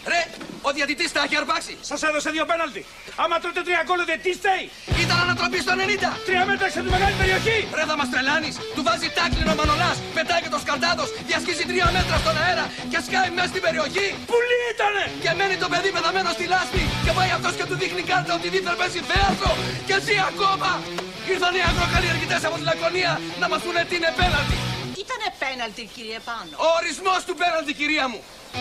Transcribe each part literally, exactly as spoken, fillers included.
Ρε, ο διαιτητής τα έχει αρπάξει. Σας έδωσε δύο πέναλτι. Άμα τρώτε τρία γκολ, δεν τι στέει. Ήταν ανατροπή στο ενενήντα. Τρία μέτρα έξω από τη μεγάλη περιοχή. Ρε, θα μας τρελάνεις. Του βάζει τάκλινο ο Μανολάς. Πετάει και το σκαρτάδος. Διασχίζει τρία μέτρα στον αέρα και σκάει μέσα στην περιοχή. Πουλί ήτανε. Και μένει το παιδί πεθαμένο στη λάσπη. Και πάει αυτός και του δείχνει κάρτα ότι δίθεν παίζει θέατρο. Και ζει ακόμα. Ήρθαν οι αγροκαλλιεργητές από τη Λακωνία να μας πούνε τι είναι πέναλτι. Τι ήτανε πέναλτι, κύριε Πάνο? Ο ορισμός του πέναλτι, κυρία μου.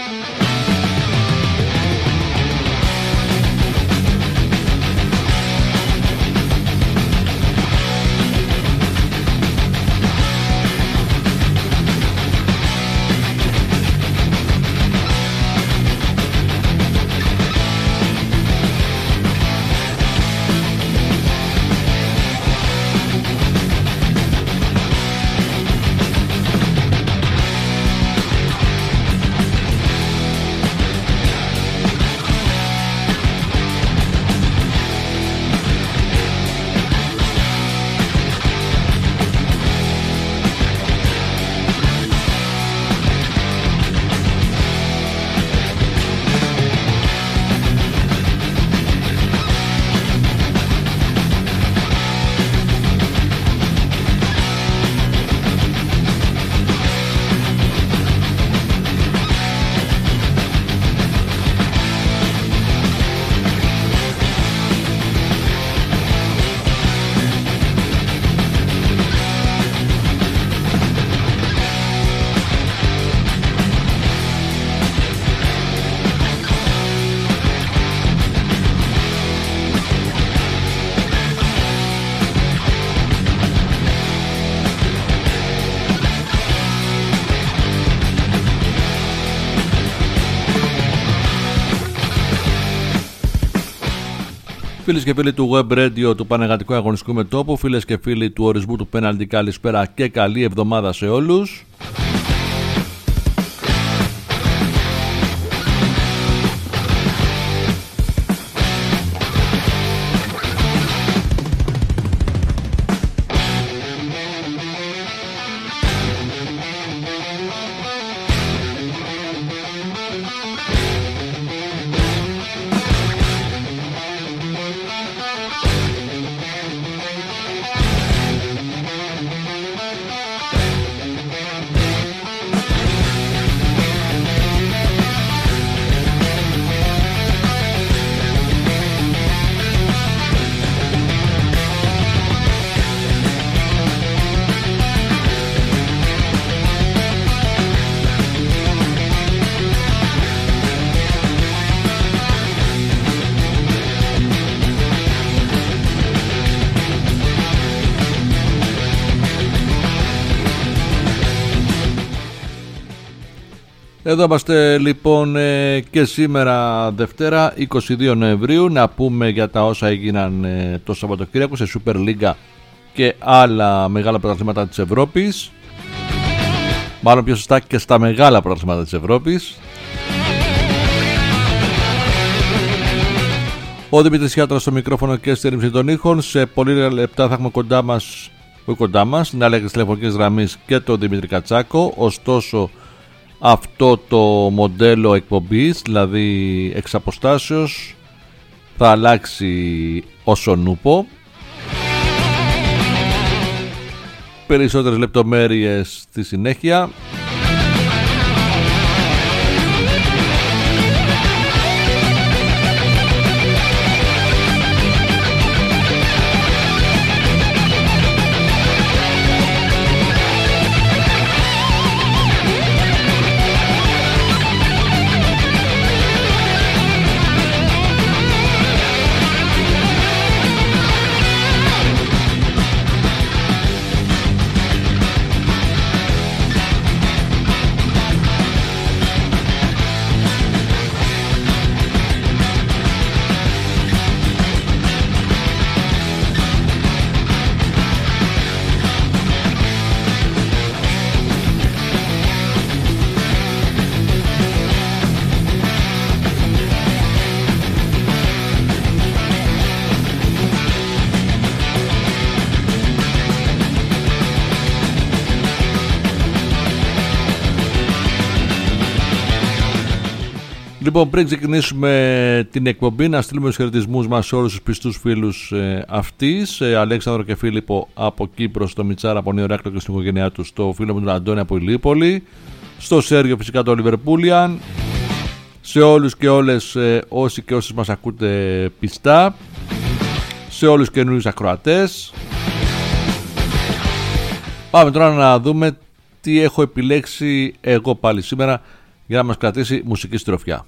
Φίλες και φίλοι του Web Radio του Πανεγατικού Αγωνιστικού Μετώπου, φίλες και φίλοι του ορισμού του πέναλτι, καλησπέρα και καλή εβδομάδα σε όλους. Εδώ είμαστε λοιπόν ε, και σήμερα Δευτέρα είκοσι δύο Νοεμβρίου, να πούμε για τα όσα έγιναν ε, το Σαββατοκύριακο σε Super League και άλλα μεγάλα πρωταθλήματα της Ευρώπης. Μάλλον πιο σωστά και στα μεγάλα πρωταθλήματα της Ευρώπης. Ο Δημήτρης Χιάτρας στο μικρόφωνο και στη ρύθμιση των ήχων. Σε πολύ λεπτά θα έχουμε κοντά μας, όχι κοντά μας, στην άλλη τηλεφωνικής γραμμής και τον Δημήτρη Κατσάκο. Ωστόσο, αυτό το μοντέλο εκπομπής, δηλαδή εξ αποστάσεως, θα αλλάξει όσον ούπο. Περισσότερες λεπτομέρειες στη συνέχεια. Λοιπόν, πριν ξεκινήσουμε την εκπομπή, να στείλουμε τους χαιρετισμούς μας σε όλους τους πιστούς φίλους ε, αυτής. Ε, Αλέξανδρο και Φίλιππο από Κύπρο, στο Μιτσάρα από Νεοράκλειο και στην οικογένειά του, στο φίλο μου τον Αντώνη από Ηλιούπολη, στο Σέργιο φυσικά το Λιβερπούλιαν, σε όλους και όλες ε, όσοι και όσες μας ακούτε πιστά, σε όλους τους καινούριους ακροατές. Πάμε τώρα να δούμε τι έχω επιλέξει εγώ πάλι σήμερα για να μας κρατήσει μουσική στροφιά.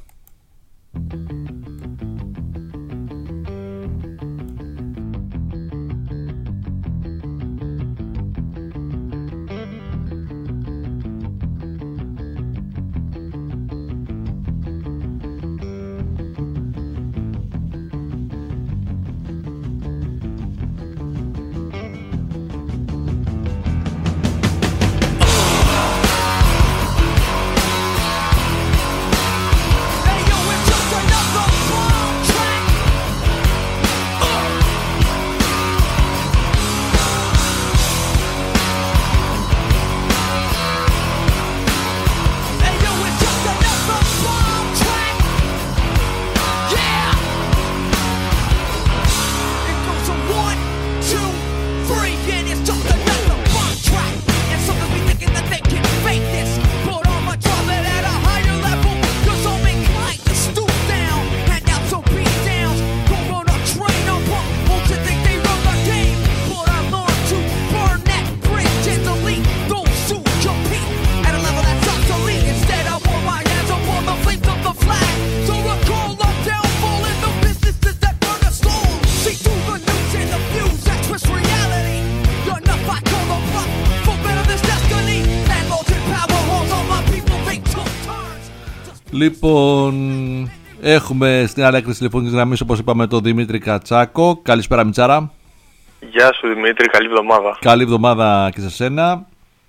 Λοιπόν, έχουμε στην άλλη άκρη της τηλεφωνικής γραμμής, όπως είπαμε, τον Δημήτρη Κατσάκο. Καλησπέρα, Μιτσάρα. Γεια σου, Δημήτρη, καλή εβδομάδα. Καλή εβδομάδα και σε σένα.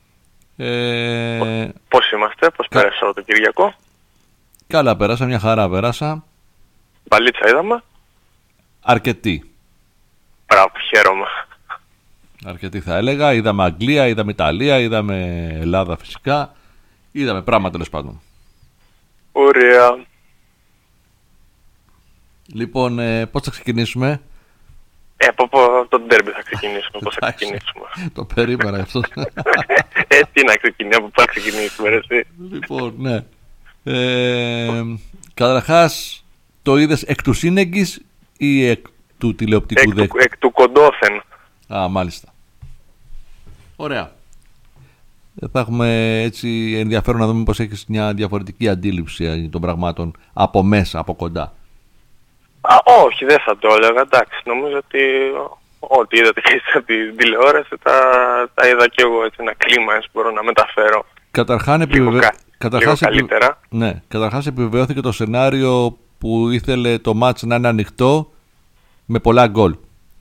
Ε... Πώς είμαστε, πώς Κα... πέρασε το Κυριακό? Καλά πέρασα, μια χαρά πέρασα. Μπαλίτσα είδαμε? Αρκετή. Μπράβο, χαίρομαι. Αρκετή θα έλεγα. Είδαμε Αγγλία, είδαμε Ιταλία, είδαμε Ελλάδα φυσικά. Είδαμε πράγματα τέλος πάντων. Ωραία. Λοιπόν, ε, πώς θα ξεκινήσουμε? Ε, από, από το ντέρμπι θα ξεκινήσουμε. Πώς θα ξεκινήσουμε? Το περίμενα αυτό. Ε, τι να ξεκινήσουμε, από πού θα ξεκινήσουμε, εσύ? Λοιπόν, ναι. Ε, καταρχάς, το είδες εκ του σύνεγγης ή εκ του τηλεοπτικού δέκτη? Εκ του κοντόθεν. Α, μάλιστα. Ωραία. Θα έχουμε έτσι ενδιαφέρον να δούμε πως έχεις μια διαφορετική αντίληψη των πραγμάτων από μέσα, από κοντά. Α, όχι, δεν θα το έλεγα. Εντάξει, νομίζω ότι ό,τι είδατε και εσείς από την τηλεόραση τα, τα είδα και εγώ, έτσι, ένα κλίμα έτσι, μπορώ να μεταφέρω. Καταρχάς, επιβεβαι... κα... Καταρχάς, επι... ναι. Καταρχάς επιβεβαιώθηκε το σενάριο που ήθελε το μάτς να είναι ανοιχτό με πολλά γκολ.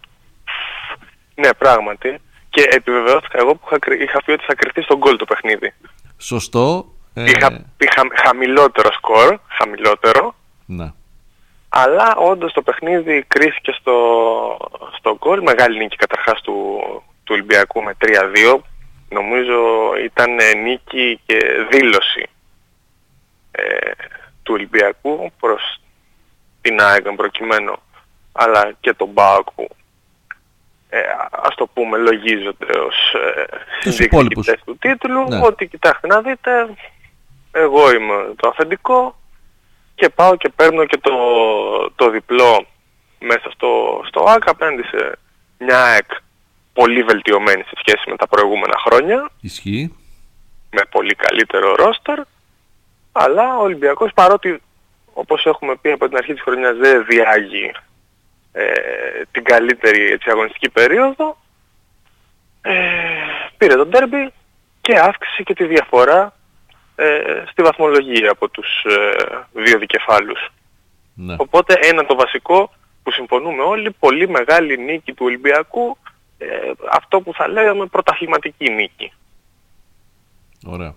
Ναι, πράγματι. Και επιβεβαιώθηκα εγώ που είχα, είχα πει ότι θα κρυφτεί στον γκολ το παιχνίδι. Σωστό. Ε... Είχα, είχα χαμηλότερο σκορ, χαμηλότερο. Ναι. Αλλά όντως το παιχνίδι κρίθηκε στο, στο γκολ. Μεγάλη νίκη καταρχάς του, του Ολυμπιακού με τρία δύο. Νομίζω ήταν νίκη και δήλωση ε, του Ολυμπιακού προς την ΑΕΚ προκειμένου, αλλά και τον ΠΑΟΚ που ε, ας το πούμε λογίζονται ως ε, διεκδικητές του τίτλου. Ναι. Ότι κοιτάξτε να δείτε, εγώ είμαι το αφεντικό και πάω και παίρνω και το, το διπλό μέσα στο, στο ΑΕΚ απέναντι σε μια ΑΕΚ πολύ βελτιωμένη σε σχέση με τα προηγούμενα χρόνια. Ισχύει. Με πολύ καλύτερο ρόστερ. Αλλά ο Ολυμπιακός, παρότι όπως έχουμε πει από την αρχή της χρονιάς δεν διάγει ε, την καλύτερη έτσι, αγωνιστική περίοδο, ε, πήρε τον ντέρμπι και αύξησε και τη διαφορά ε, στη βαθμολογία από τους ε, δύο δικεφάλους. Ναι. Οπότε ένα το βασικό που συμφωνούμε όλοι, πολύ μεγάλη νίκη του Ολυμπιακού, ε, αυτό που θα λέγαμε πρωταθληματική νίκη. Ωραία.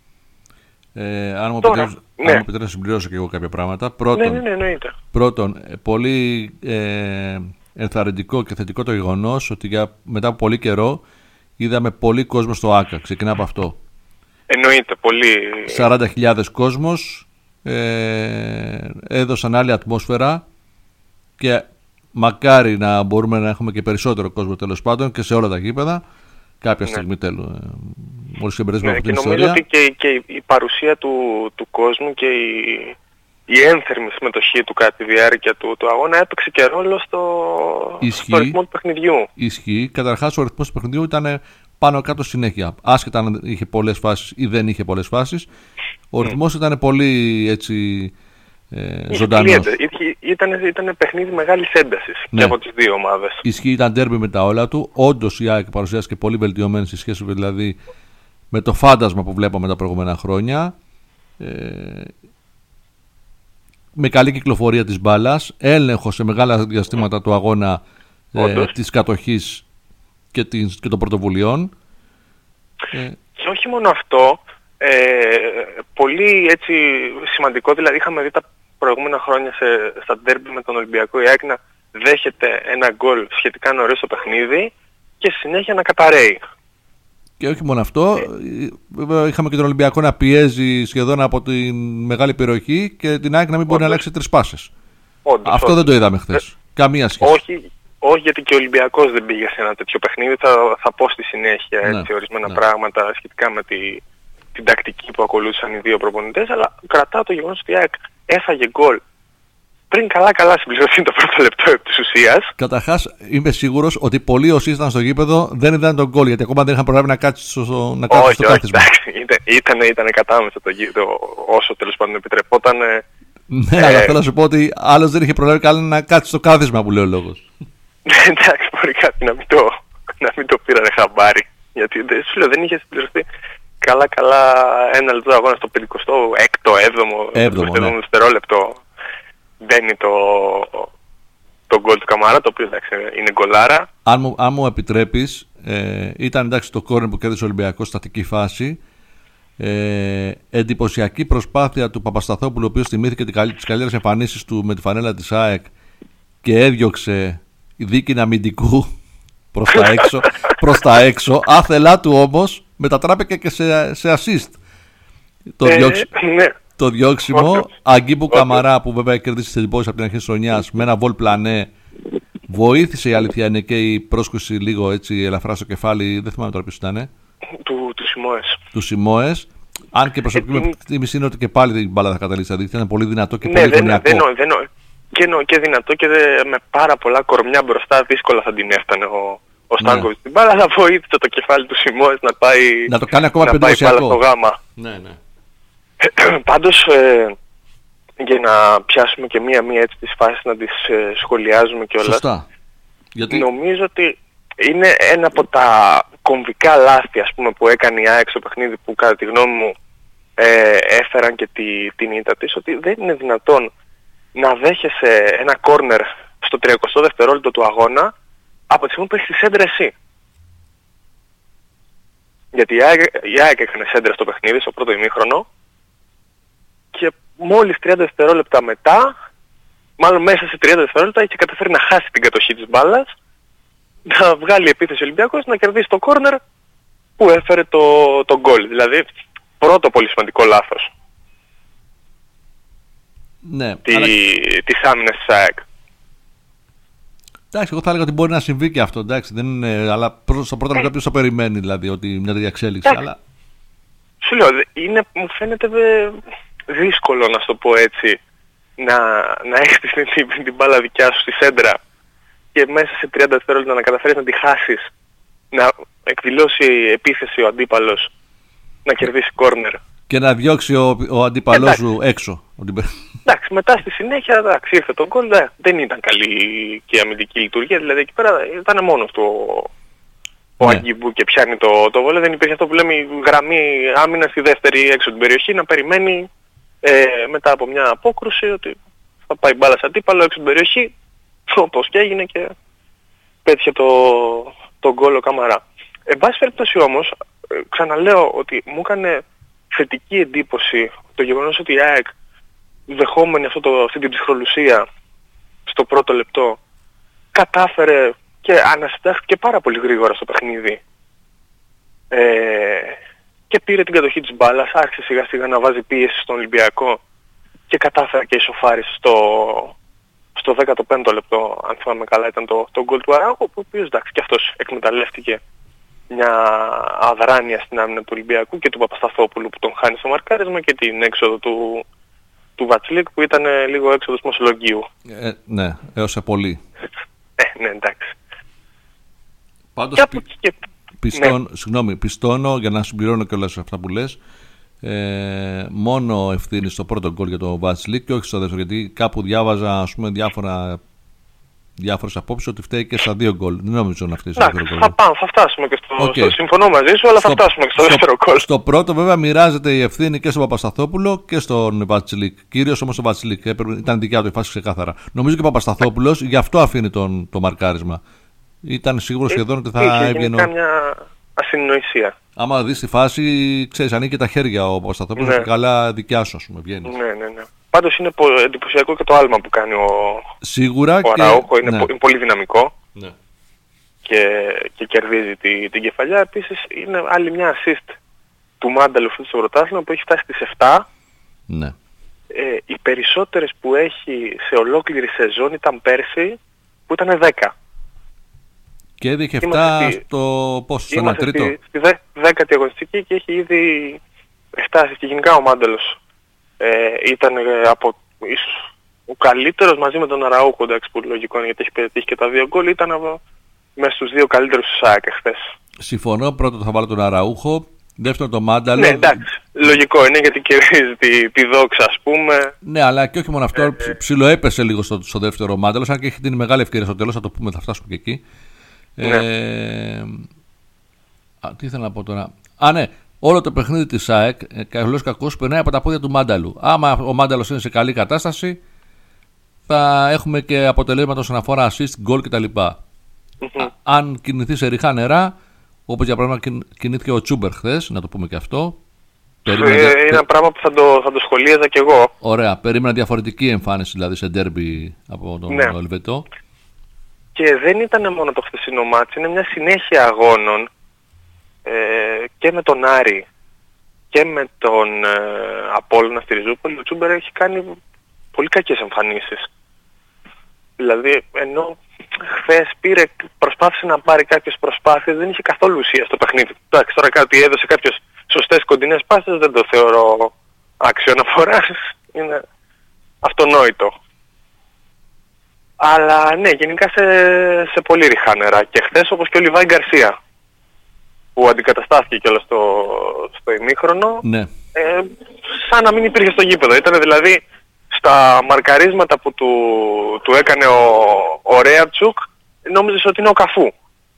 Ε, αν μου επιτρέψει ναι. να συμπληρώσω και εγώ κάποια πράγματα. Πρώτον, ναι, ναι, ναι, πρώτον πολύ ε, ενθαρρυντικό και θετικό το γεγονός ότι για, μετά από πολύ καιρό είδαμε πολύ κόσμο στο ΆΚΑ. Ξεκινά από αυτό. Εννοείται, πολύ. σαράντα χιλιάδες κόσμος, ε, έδωσαν άλλη ατμόσφαιρα και μακάρι να μπορούμε να έχουμε και περισσότερο κόσμο τέλος πάντων και σε όλα τα γήπεδα κάποια ναι. στιγμή τέλος, ε, μόλις ξεμπερδεύουμε ναι, από την και ιστορία. Νομίζω ότι και, και η παρουσία του, του κόσμου και η, η ένθερμη συμμετοχή του κατά τη διάρκεια του, του αγώνα έπαιξε και ρόλο στο, στο ρυθμό του παιχνιδιού. Ισχύει. Καταρχάς ο ρυθμός του παιχνιδιού ήταν πάνω κάτω συνέχεια. Άσχετα αν είχε πολλές φάσεις ή δεν είχε πολλές φάσεις, ο ρυθμός mm. ήταν πολύ έτσι ε, ζωντανός. Ήταν, ήταν παιχνίδι μεγάλης έντασης ναι. και από τις δύο ομάδες. Ισχύει, ήταν ντέρμπι με τα όλα του. Όντως η ΑΕΚ παρουσιάστηκε πολύ βελτιωμένη σε σχέση δηλαδή με το φάντασμα που βλέπαμε τα προηγούμενα χρόνια. Ε, με καλή κυκλοφορία της μπάλας, έλεγχο σε μεγάλα διαστήματα του αγώνα ε, της κατοχής και, της, και των πρωτοβουλειών. Ε, και όχι μόνο αυτό, ε, πολύ έτσι σημαντικό, δηλαδή είχαμε δει τα προηγούμενα χρόνια σε, στα ντέρμπι με τον Ολυμπιακό η ΑΕΚ να δέχεται ένα γκολ σχετικά νωρίς στο παιχνίδι και συνέχεια να καταραίει. Και όχι μόνο αυτό, ε. είχαμε και τον Ολυμπιακό να πιέζει σχεδόν από τη μεγάλη περιοχή και την ΑΕΚ να μην μπορεί να αλλάξει τρεις πάσες. Όντως, αυτό όντως. Δεν το είδαμε χθες. Ε, Καμία σχέση. Όχι, όχι, γιατί και ο Ολυμπιακός δεν πήγε σε ένα τέτοιο παιχνίδι. Θα, θα πω στη συνέχεια έτσι, ναι, ορισμένα ναι. πράγματα σχετικά με τη, την τακτική που ακολούθησαν οι δύο προπονητές. Αλλά κρατάω το γεγονός ότι η ΑΕΚ έφαγε γκολ πριν καλά-καλά συμπληρωθεί το πρώτο λεπτό επί της ουσίας. Καταρχάς, είμαι σίγουρος ότι πολλοί όσοι ήταν στο γήπεδο δεν είδαν τον γκολ, γιατί ακόμα δεν είχαν προλάβει να κάτσει στο, να κάτσει όχι, στο κάθισμα. Όχι, ήταν, ήταν κατάμεσα το γήπεδο όσο τέλος πάντων επιτρεπόταν. Ναι, ε, αλλά θέλω να σου πω ότι άλλος δεν είχε προλάβει καλά να κάτσει στο κάθισμα που λέει ο λόγος. Εντάξει, μπορεί κάτι να μην το, να μην το πήρανε χαμπάρι. Γιατί σου λέω, δεν είχε συμπληρωθεί καλά-καλά ένα λεπτό αγώνα στο πενηκοστό έκτο, έβδομο ναι. δευτερόλεπτο. Μπαίνει το, το γκολ του Καμαρά, το οποίο εντάξει, είναι γκολάρα. Αν μου, αν μου επιτρέπεις, ε, ήταν εντάξει το κόρνερ που κέρδισε ο Ολυμπιακός, στατική φάση. Ε, εντυπωσιακή προσπάθεια του Παπασταθόπουλου, ο οποίος θυμήθηκε τις καλύτερες εμφανίσεις του με τη φανέλα της ΑΕΚ και έδιωξε δίκη αμυντικού προς τα έξω, προς τα έξω. Άθελά του όμως μετατράπηκε και σε, σε assist. Το ε, διώξει. Ναι. Το διώξιμο, Αγκίμπου Καμαρά που βέβαια κερδίσει τις εντυπώσεις από την αρχή της χρονιάς με ένα βολ πλανέ. Βοήθησε η αλήθεια είναι και η πρόσκουση λίγο έτσι ελαφρά στο κεφάλι, δεν θυμάμαι τώρα ποιος ήταν. Του, του Σιμόες. Του Σιμόες. Αν και προσωπική μου εκτίμηση είναι ότι και πάλι την μπάλα θα καταλήξει. Δηλαδή ήταν πολύ δυνατό και ναι, πολύ δεν, γωνιακό. Δεν, δεν, δεν, και, και δυνατό και δε, με πάρα πολλά κορμιά μπροστά δύσκολα θα την έφτανε ο, ο Στάνκοβιτς την μπάλα, αλλά βοήθησε το κεφάλι του Σιμόες να πάει, να το κάνει ακόμα να πάει μπάλα στο γάμα. Ναι, ναι. Πάντως, ε, για να πιάσουμε και μία-μία έτσι τις φάσεις να τις ε, σχολιάζουμε κιόλας. Σωστά. Γιατί... Νομίζω ότι είναι ένα από τα κομβικά λάθη ας πούμε, που έκανε η ΑΕΚ στο παιχνίδι που κατά τη γνώμη μου ε, έφεραν και τη, την ήττα της, ότι δεν είναι δυνατόν να δέχεσαι ένα κόρνερ στο τριακοστό δευτερόλεπτο του αγώνα από τη στιγμή που έχεις τη σέντρα εσύ. Γιατί η ΑΕΚ, η ΑΕΚ έκανε σέντρα στο παιχνίδι στο πρώτο ημίχρονο και μόλις τριάντα δευτερόλεπτα μετά, μάλλον μέσα σε τριάντα δευτερόλεπτα, είχε καταφέρει να χάσει την κατοχή της μπάλας, να βγάλει επίθεση ο Ολυμπιακός, να κερδίσει το κόρνερ που έφερε το, το γκολ. Δηλαδή, πρώτο πολύ σημαντικό λάθος. Ναι, τη, αλλά... της άμυνας της ΑΕΚ. Εντάξει, εγώ θα έλεγα ότι μπορεί να συμβεί και αυτό, εντάξει, δεν είναι, αλλά στο πρώτο λεπτό ποιος θα περιμένει δηλαδή ότι μια τέτοια εξέλιξη. Αλλά... Σου λέω, είναι, μου φαίνεται δε, δύσκολο να σου το πω έτσι, να, να έχεις την, την, την μπάλα δικιά σου στη σέντρα και μέσα σε τριάντα δευτερόλεπτα να καταφέρεις να τη χάσεις, να εκδηλώσει επίθεση ο αντίπαλος, να κερδίσει κόρνερ. Και να διώξει ο, ο αντίπαλός σου έξω. Εντάξει, μετά στη συνέχεια εντάξει, ήρθε το γκολ, δεν ήταν καλή και η αμυντική λειτουργία, δηλαδή εκεί πέρα ήταν μόνος του ο ναι. Αγκιμπού και πιάνει το, το βόλε, δεν υπήρχε αυτό που λέμε η γραμμή άμυνα στη δεύτερη έξω την περιοχή να περιμένει ε, μετά από μια απόκρουση ότι θα πάει μπάλα σε αντίπαλο έξω την περιοχή, όπως και έγινε και πέτυχε το, το γκολ ο Καμαρά. Εν πάση περιπτώσει όμως, ξαναλέω ότι μου έκανε θετική εντύπωση το γεγονός ότι η ΑΕΚ δεχόμενη αυτό το, αυτή την ψυχρολουσία στο πρώτο λεπτό κατάφερε και αναστάχθηκε πάρα πολύ γρήγορα στο παιχνίδι ε, και πήρε την κατοχή της μπάλας, άρχισε σιγά σιγά να βάζει πίεση στον Ολυμπιακό και κατάφερε και ισοφάρισε στο, στο δέκατο πέμπτο λεπτό, αν θυμάμαι καλά, ήταν το, το γκολ του Αράουχο, ο οποίος εντάξει και αυτός εκμεταλλεύτηκε μια αδράνεια στην άμυνα του Ολυμπιακού και του Παπασταθόπουλου που τον χάνει στο μαρκάρισμα και την έξοδο του, του Βατσλίκ που ήταν ε, λίγο έξοδος Μοσολογγίου. Ε, ναι, έως σε πολύ. Ε, ναι, εντάξει. Πάντως, και πι, και... πιστών, ναι. συγγνώμη, πιστώνω για να συμπληρώνω και όλα αυτά που λες. Ε, μόνο ευθύνη στο πρώτο γκολ για το Βατσλίκ και όχι στο δεύτερο, γιατί κάπου διάβαζα ας πούμε διάφορα διάφορες απόψεις ότι φταίει και στα δύο γκολ. Δεν νομίζω να φταίει στο δεύτερο γκολ. Θα, πάμε, θα φτάσουμε και στο, okay. στο... Συμφωνώ μαζί σου, αλλά στο, θα φτάσουμε και στο, στο δεύτερο γκολ. Στο πρώτο βέβαια μοιράζεται η ευθύνη και στον Παπασταθόπουλο και στον Βατσλίκ. Κυρίως όμως ο Βατσλίκ. Ήταν δικιά του η φάση ξεκάθαρα. Νομίζω και ο Παπασταθόπουλος γι' αυτό αφήνει τον, το μαρκάρισμα. Ήταν σίγουρο σχεδόν ότι θα έβγαινε. Είχε μια ασυννοησία. Άμα δεις τη φάση, ξέρεις, ανοίγει τα χέρια ο Παπασταθόπουλος ναι. και καλά δικιά σου, ας πούμε, βγαίνει. Ναι, ναι, ναι. Πάντως είναι εντυπωσιακό και το άλμα που κάνει ο, Σίγουρα ο Αραούχο, και... είναι, ναι. πο, είναι πολύ δυναμικό ναι. και, και κερδίζει τη, την κεφαλιά. Επίσης είναι άλλη μια assist του Μάνταλου αυτό στο πρωτάθλημα που έχει φτάσει στις επτά. Ναι. Ε, οι περισσότερες που έχει σε ολόκληρη σεζόν ήταν πέρσι που ήταν δέκα. Και έδειχε επτά στο πόσο, στο ένα τρίτο. Στη, στη δε, δέκατη αγωνιστική και έχει ήδη φτάσει. Και γενικά ο Μάνταλος ε, ήταν ε, από ίσως ο καλύτερος μαζί με τον Αραούχο, εντάξει, που λογικό είναι γιατί έχει πετύχει και τα δύο γκολ, ήταν από, μέσα στους δύο καλύτερους του ΣΑΕΚ χθες. Συμφωνώ, πρώτο θα βάλω τον Αραούχο, δεύτερο τον Μάνταλο. Ναι, εντάξει, λογικό είναι γιατί κερδίζει τη, τη δόξα, ας πούμε. Ναι, αλλά και όχι μόνο αυτό, ε, ψιλοέπεσε λίγο στο, στο δεύτερο ο Μάνταλος, αν και έχει την μεγάλη ευκαιρία στο τέλος, θα το πούμε, θα φτάσουμε και εκεί. Ναι. Ε, α, τι ήθελα να πω τώρα. Α, ναι, όλο το παιχνίδι της ΑΕΚ, ε, καλώς κακώς, περνάει από τα πόδια του Μάνταλου. Άμα ο Μάνταλος είναι σε καλή κατάσταση, θα έχουμε και αποτελέσματα όσον αφορά assist, goal κτλ. Mm-hmm. Αν κινηθεί σε ριχά νερά, όπως για παράδειγμα κινήθηκε ο Τσούμπερ χθες, να το πούμε και αυτό. Περίμενα... Είναι ένα πράγμα που θα το, θα το σχολίαζα κι εγώ. Ωραία, περίμενα διαφορετική εμφάνιση δηλαδή σε ντέρμπι από τον ναι. Ελβετό. Και δεν ήταν μόνο το χθεσινό μάτς, είναι μια συνέχεια αγώνων ε, και με τον Άρη και με τον ε, Απόλλωνα στη Ριζούπολη. Ο Τσούμπερ έχει κάνει πολύ κακές εμφανίσεις. Δηλαδή, ενώ χθες πήρε, προσπάθησε να πάρει κάποιες προσπάθειες, δεν είχε καθόλου ουσία στο παιχνίδι. Εντάξει, τώρα κάτι έδωσε κάποιες σωστές κοντινές πάσες, δεν το θεωρώ άξιο αναφοράς, είναι αυτονόητο. Αλλά ναι, γενικά σε, σε πολύ ριχά νερά. Και χθες όπως και ο Λιβάη Γκαρσία, που αντικαταστάθηκε κιόλας στο, στο ημίχρονο, ναι. ε, σαν να μην υπήρχε στο γήπεδο. Ήταν δηλαδή στα μαρκαρίσματα που του, του έκανε ο, ο Ρέατσουκ, νόμιζες ότι είναι ο Καφού.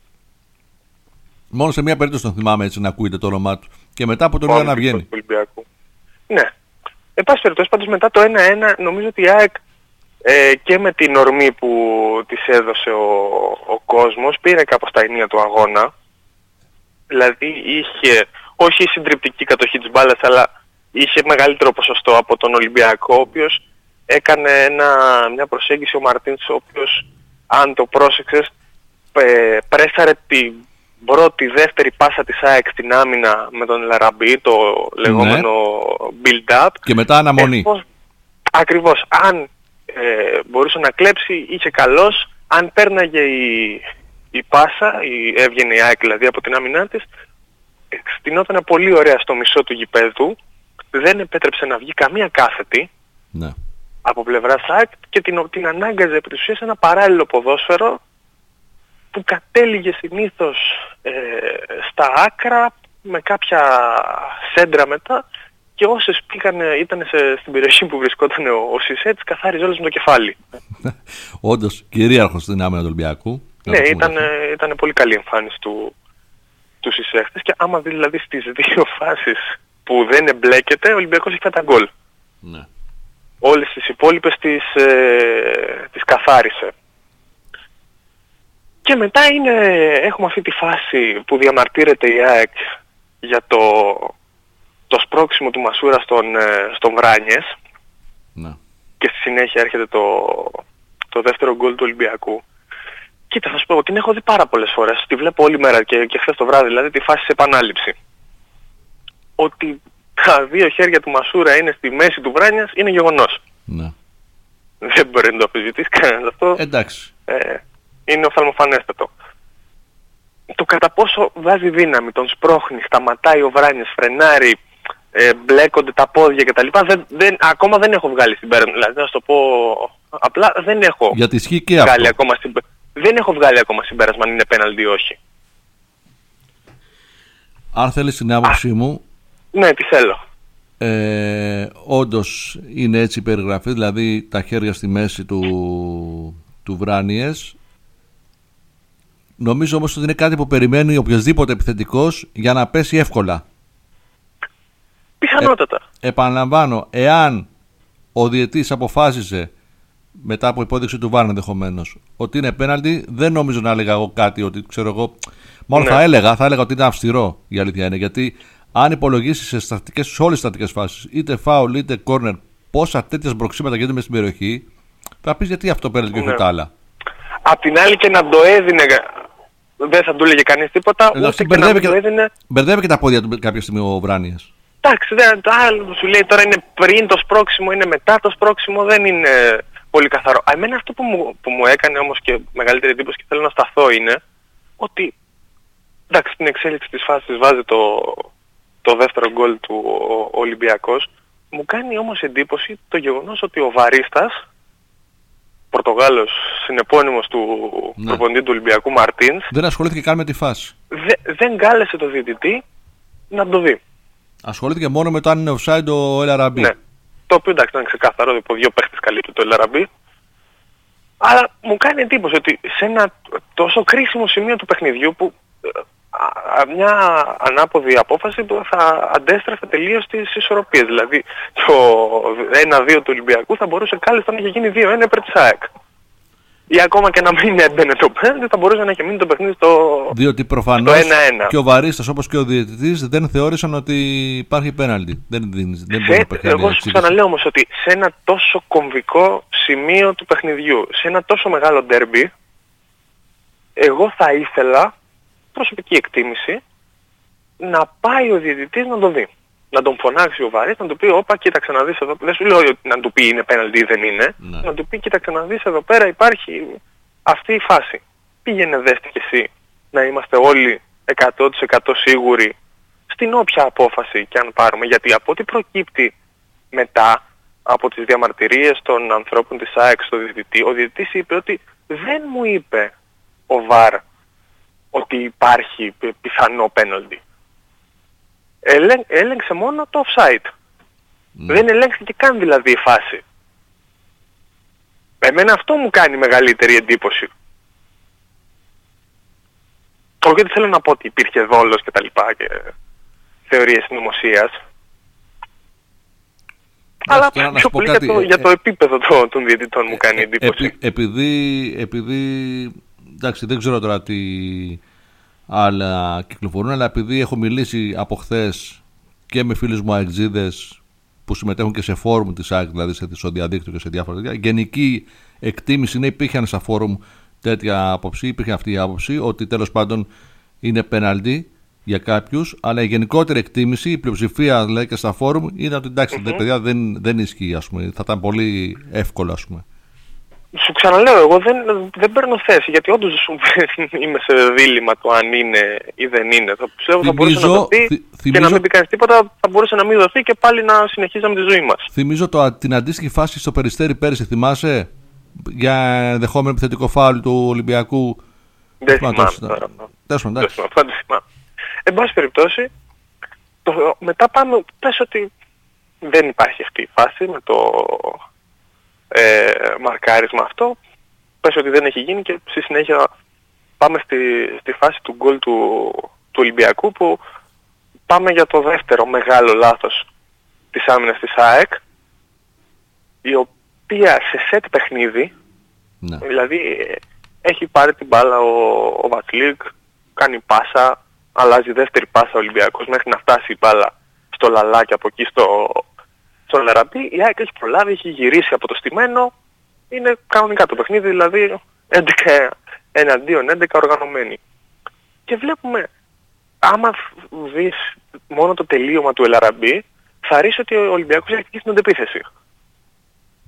Μόνο σε μία περίπτωση τον θυμάμαι έτσι να ακούγεται το όνομά του. Και μετά από τον είδα να βγαίνει. Ναι. Εν πάση περιπτώσει, πάντως μετά το ένα ένα νομίζω ότι η ΑΕΚ ε, και με την ορμή που της έδωσε ο, ο κόσμος πήρε κάπως τα ενία του αγώνα. Δηλαδή είχε όχι η συντριπτική κατοχή της μπάλας, αλλά είχε μεγαλύτερο ποσοστό από τον Ολυμπιακό, ο οποίος έκανε ένα, μια προσέγγιση ο Μαρτίνς, ο οποίος, αν το πρόσεξες, ε, πρέσαρε την πρώτη, δεύτερη πάσα της ΑΕΚ στην άμυνα με τον Λαραμπή, το λεγόμενο ναι. build-up. Και μετά αναμονή. Ε, ακριβώς. Αν ε, μπορούσε να κλέψει, είχε καλός. Αν πέρναγε η, η πάσα, η, έβγαινε η ΑΕΚ δηλαδή από την άμυνά της, στηνόταν πολύ ωραία στο μισό του γηπέδου. Δεν επέτρεψε να βγει καμία κάθετη ναι. από πλευράς ΑΕΚ και την, την ανάγκαζε επί της ουσίας ένα παράλληλο ποδόσφαιρο που κατέληγε συνήθως ε, στα άκρα με κάποια σέντρα μετά και όσες πήγαν, ήταν σε, στην περιοχή που βρισκόταν ο, ο Σισέτς, καθάριζε όλες με το κεφάλι. Όντως, κυρίαρχος στην άμυνα του Ολυμπιακού. Ναι, ήταν, ήταν πολύ καλή εμφάνιση του, του Σισέχτες και άμα δει δηλαδή στις δύο φάσεις που δεν εμπλέκεται, ο Ολυμπιακός έχει πέντε γκολ. Ναι. Όλες τις υπόλοιπες τις, ε, τις καθάρισε. Και μετά είναι, έχουμε αυτή τη φάση που διαμαρτύρεται η ΑΕΚ για το, το σπρώξιμο του Μασούρα στον, στον Βράνιες. Ναι. Και στη συνέχεια έρχεται το, το δεύτερο γκολ του Ολυμπιακού. Κοίτα, θα σου πω, την έχω δει πάρα πολλές φορές. Τη βλέπω όλη μέρα και, και χθες το βράδυ, δηλαδή τη φάση σε επανάληψη. Ότι τα δύο χέρια του Μασούρα είναι στη μέση του Βράνιας είναι γεγονός. Ναι. Δεν μπορεί να το αμφισβητήσει κανένας αυτό. Εντάξει. Ε, είναι οφθαλμοφανέστατο. Το κατά πόσο βάζει δύναμη, τον σπρώχνει, σταματάει ο Βράνιας, φρενάρει, ε, μπλέκονται τα πόδια κτλ. Δεν, δεν, ακόμα δεν έχω βγάλει συμπέρασμα. Δηλαδή, να σου το πω απλά, δεν έχω Γιατί ισχύει και βγάλει αυτό. ακόμα συμπε... Δεν έχω βγάλει ακόμα συμπέρασμα αν είναι πέναλτι ή όχι. Αν θέλεις την άποψή μου, Ναι, τι θέλω. ε, όντως είναι έτσι η περιγραφή, δηλαδή τα χέρια στη μέση του, του Βράνιες. Νομίζω όμως ότι είναι κάτι που περιμένει οποιοσδήποτε επιθετικός για να πέσει εύκολα. Πιθανότατα. Ε, επαναλαμβάνω, εάν ο διαιτής αποφάσισε μετά από υπόδειξη του Βάρ ενδεχομένως ότι είναι πέναλτι, δεν νομίζω να έλεγα εγώ κάτι ότι ξέρω εγώ. Μόνο Ναι. θα έλεγα, θα έλεγα ότι είναι αυστηρό, η αλήθεια είναι. Γιατί αν υπολογίσει σε, στατικές, σε όλες τις στατικές φάσεις, είτε φάουλ είτε κόρνερ, πόσα τέτοια σμπροξίματα γίνονται μες στην περιοχή, θα πεις γιατί αυτό πέναλτι και όχι Ναι. τα άλλα. Απ' την άλλη και να το έδινε, δεν θα του έλεγε κανείς τίποτα, Εντάξει, ούτε και να μπερδεύει μην το και, έδινε. μπερδεύει και τα πόδια του κάποια στιγμή ο Βράνιας. Εντάξει, δεν, το άλλο σου λέει τώρα είναι πριν το σπρώξιμο, είναι μετά το σπρώξιμο, δεν είναι πολύ καθαρό. Α, εμένα αυτό που μου, που μου έκανε όμως και μεγαλύτερη εντύπωση και θέλω να σταθώ είναι ότι εντάξει, στην εξέλιξη της φάσης βάζει το, το δεύτερο γκολ του ο, ο Ολυμπιακός. Μου κάνει όμως εντύπωση το γεγονός ότι ο Βαρίστας, Πορτογάλος συνεπώνυμος του Ναι. προπονητή του Ολυμπιακού Μαρτίνς, Δεν ασχολήθηκε καν με τη φάση. δε, δεν κάλεσε το διαιτητή να το δει. Ασχολήθηκε μόνο με το αν είναι offside ο El Arabi. Ναι. Το οποίο εντάξει ήταν ξεκάθαρο, από δύο παίχτες καλύπτει το El Arabi. Αλλά μου κάνει εντύπωση ότι σε ένα τόσο κρίσιμο σημείο του παιχνιδιού που ε, α, μια ανάποδη απόφαση που θα αντέστρεφε τελείως τις ισορροπίες. Δηλαδή το ένα δύο του Ολυμπιακού θα μπορούσε κάλλιστα να έχει γίνει δύο ένα υπέρ της ΑΕΚ. Ή ακόμα και να μην έμπαινε το πέντε θα μπορούσε να έχει μείνει το παιχνίδι στο, Διότι στο προφανώς ένα ένα. και ο Βαρίστας όπως και ο διαιτητής δεν θεώρησαν ότι υπάρχει πέναλτι. Δεν, δεν, δεν μπορεί Σε, να υπάρχει άλλη εγώ σου εξήγηση. ξαναλέω όμως ότι σε ένα τόσο κομβικό σημείο του παιχνιδιού, σε ένα τόσο μεγάλο ντέρμπι, εγώ θα ήθελα, προσωπική εκτίμηση, να πάει ο διαιτητής να το δει. Να τον φωνάξει ο Βαρύς, να του πει όπα κοίταξε να δεις εδώ. Δεν σου λέω ότι να του πει είναι πέναλτι ή δεν είναι. Ναι. Να του πει κοίταξε να δεις εδώ πέρα υπάρχει αυτή η φάση. Πήγαινε δέστη κι εσύ να είμαστε όλοι εκατό τοις εκατό σίγουροι στην όποια απόφαση και αν πάρουμε. Γιατί από ό,τι προκύπτει μετά από τις διαμαρτυρίες των ανθρώπων της ΑΕΚ στο διαιτητή, ο διαιτητής είπε ότι δεν μου είπε ο Βαρ ότι υπάρχει πι- πιθανό πέναλτι. Ελέγ, έλεγξε μόνο το offside. Ναι. Δεν ελέγχθηκε καν δηλαδή η φάση. Εμένα αυτό μου κάνει μεγαλύτερη εντύπωση. Όχι γιατί θέλω να πω ότι υπήρχε δόλος και τα λοιπά και θεωρίες συνωμοσίας. Αλλά τώρα να σου πιο πω πολύ κάτι, για το, ε, για το επίπεδο των, των διαιτητών μου κάνει Ε, εντύπωση. επει- επειδή, επειδή, εντάξει δεν ξέρω τώρα τι άλλα κυκλοφορούν, αλλά επειδή έχω μιλήσει από χθες και με φίλους μου αεξίδες που συμμετέχουν και σε φόρουμ της ΑΕΚ, δηλαδή σε- στο διαδίκτυο και σε διάφορα τέτοια, γενική εκτίμηση είναι, υπήρχαν στα φόρουμ τέτοια άποψη, υπήρχε αυτή η άποψη ότι τέλος πάντων είναι πέναλτι για κάποιους, αλλά η γενικότερη εκτίμηση, η πλειοψηφία δηλαδή και στα φόρουμ είναι ότι εντάξει, mm-hmm. παιδιά δεν, δεν ισχύει, ας πούμε, θα ήταν πολύ εύκολο, ας πούμε. Σου ξαναλέω, εγώ δεν, δεν παίρνω θέση, γιατί όντως σου είμαι σε δίλημμα το αν είναι ή δεν είναι. Θα πιστεύω θα μπορούσε να δοθεί θυ- και θυμίζω- να μην πει κανείς τίποτα, θα μπορούσε να μην δοθεί και πάλι να συνεχίζαμε τη ζωή μας. Θυμίζω το, την αντίστοιχη φάση στο Περιστέρι πέρυσι, θυμάσαι, για ενδεχόμενο επιθετικό φάουλ του Ολυμπιακού. Δεν Θυμάμαι θυμάμαι τόσο. τώρα. Τέλος πάντων, Δεν εντάξει. θυμάμαι, δεν θυμάμαι. Εν πάση περιπτώσει, το, μετά πάμε, πες ότι δεν υπάρχει αυτή η φάση με το ε, μαρκάρισμα αυτό, πες ότι δεν έχει γίνει και στη συνέχεια πάμε στη, στη φάση του γκολ του, του Ολυμπιακού που πάμε για το δεύτερο μεγάλο λάθος της άμυνας της ΑΕΚ, η οποία σε σετ παιχνίδι, Ναι. δηλαδή ε, έχει πάρει την μπάλα ο, ο Βατσλίκ, κάνει πάσα, αλλάζει δεύτερη πάσα ο Ολυμπιακός μέχρι να φτάσει η μπάλα στο Λαλάκι από εκεί στο, στο Λαραμπή. Η ΑΕΚ έχει προλάβει, έχει γυρίσει από το στημένο, είναι κανονικά το παιχνίδι, δηλαδή έντεκα εναντίον έντεκα οργανωμένοι. Και βλέπουμε, άμα δεις μόνο το τελείωμα του Ελαραμπή, θα ρίξει ότι ο Ολυμπιακός έχει αρχίσει την αντεπίθεση.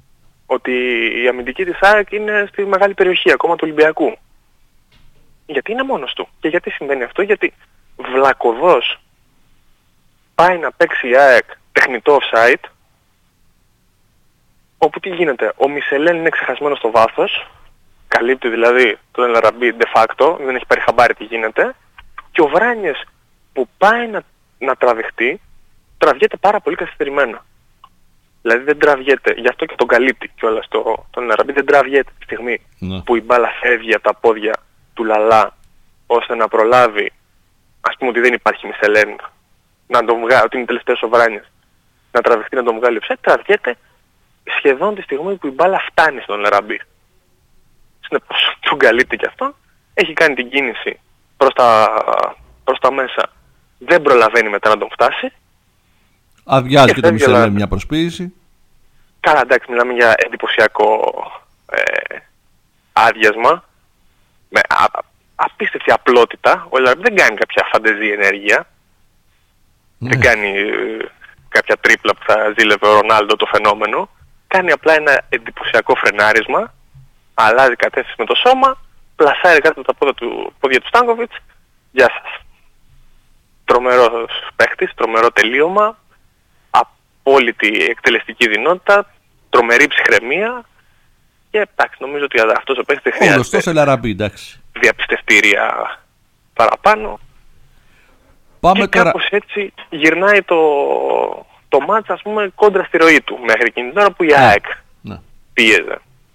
ότι η αμυντική της ΑΕΚ είναι στη μεγάλη περιοχή ακόμα του Ολυμπιακού. Γιατί είναι μόνος του. Και γιατί συμβαίνει αυτό? Γιατί βλακωδώς πάει να παίξει η ΑΕΚ τεχνητό offside, όπου τι γίνεται? Ο Μισελέν είναι ξεχασμένος στο βάθος, καλύπτει δηλαδή τον Ελαραμπή de facto, δεν έχει πάρει χαμπάρι τι γίνεται, και ο Βράνιες που πάει να, να τραβηχτεί, τραβιέται πάρα πολύ καθυστερημένα. Δηλαδή δεν τραβιέται, γι' αυτό και τον καλύπτει κιόλας το, τον Ελαραμπή, δεν τραβιέται τη στιγμή ναι. που η μπάλα φεύγει από τα πόδια του Λαλά, ώστε να προλάβει, ας πούμε ότι δεν υπάρχει Μισελέν, να τον βγάλει, ότι είναι τελευταίος ο Βράνιες, να τραβηχτεί να τον βγάλει offside, τραβιέται σχεδόν τη στιγμή που η μπάλα φτάνει στον Ελαραμπή. Συνεπώς τον καλύπτει και αυτό, έχει κάνει την κίνηση προς τα, προς τα μέσα, δεν προλαβαίνει μετά να τον φτάσει. Αδειάζει και το Μισελέν μια προσποίηση. Καλά, εντάξει, μιλάμε για εντυπωσιακό ε, άδειασμα, με α, απίστευτη απλότητα. Ο Ελαραμπή δεν κάνει κάποια φαντεζή ενέργεια, ναι. δεν κάνει ε, κάποια τρίπλα που θα ζήλευε ο Ρονάλντο το φαινόμενο. Κάνει απλά ένα εντυπωσιακό φρενάρισμα, αλλάζει κατεύθυνση με το σώμα, πλασάρει κάτω από τα πόδια του, πόδια του Στάνκοβιτς. Γεια σας. Τρομερός παίχτης, τρομερό τελείωμα, απόλυτη εκτελεστική δυνότητα, τρομερή ψυχραιμία και εντάξει, νομίζω ότι αυτός ο παίχτης δεν χρειάζεται Ελαραμπή, εντάξει. διαπιστευτήρια παραπάνω. Πάμε και τώρα... κάπως έτσι γυρνάει το, το μάτς, ας πούμε, κόντρα στη ροή του μέχρι εκείνη την ώρα που η ΑΕΚ ναι. πίεζε.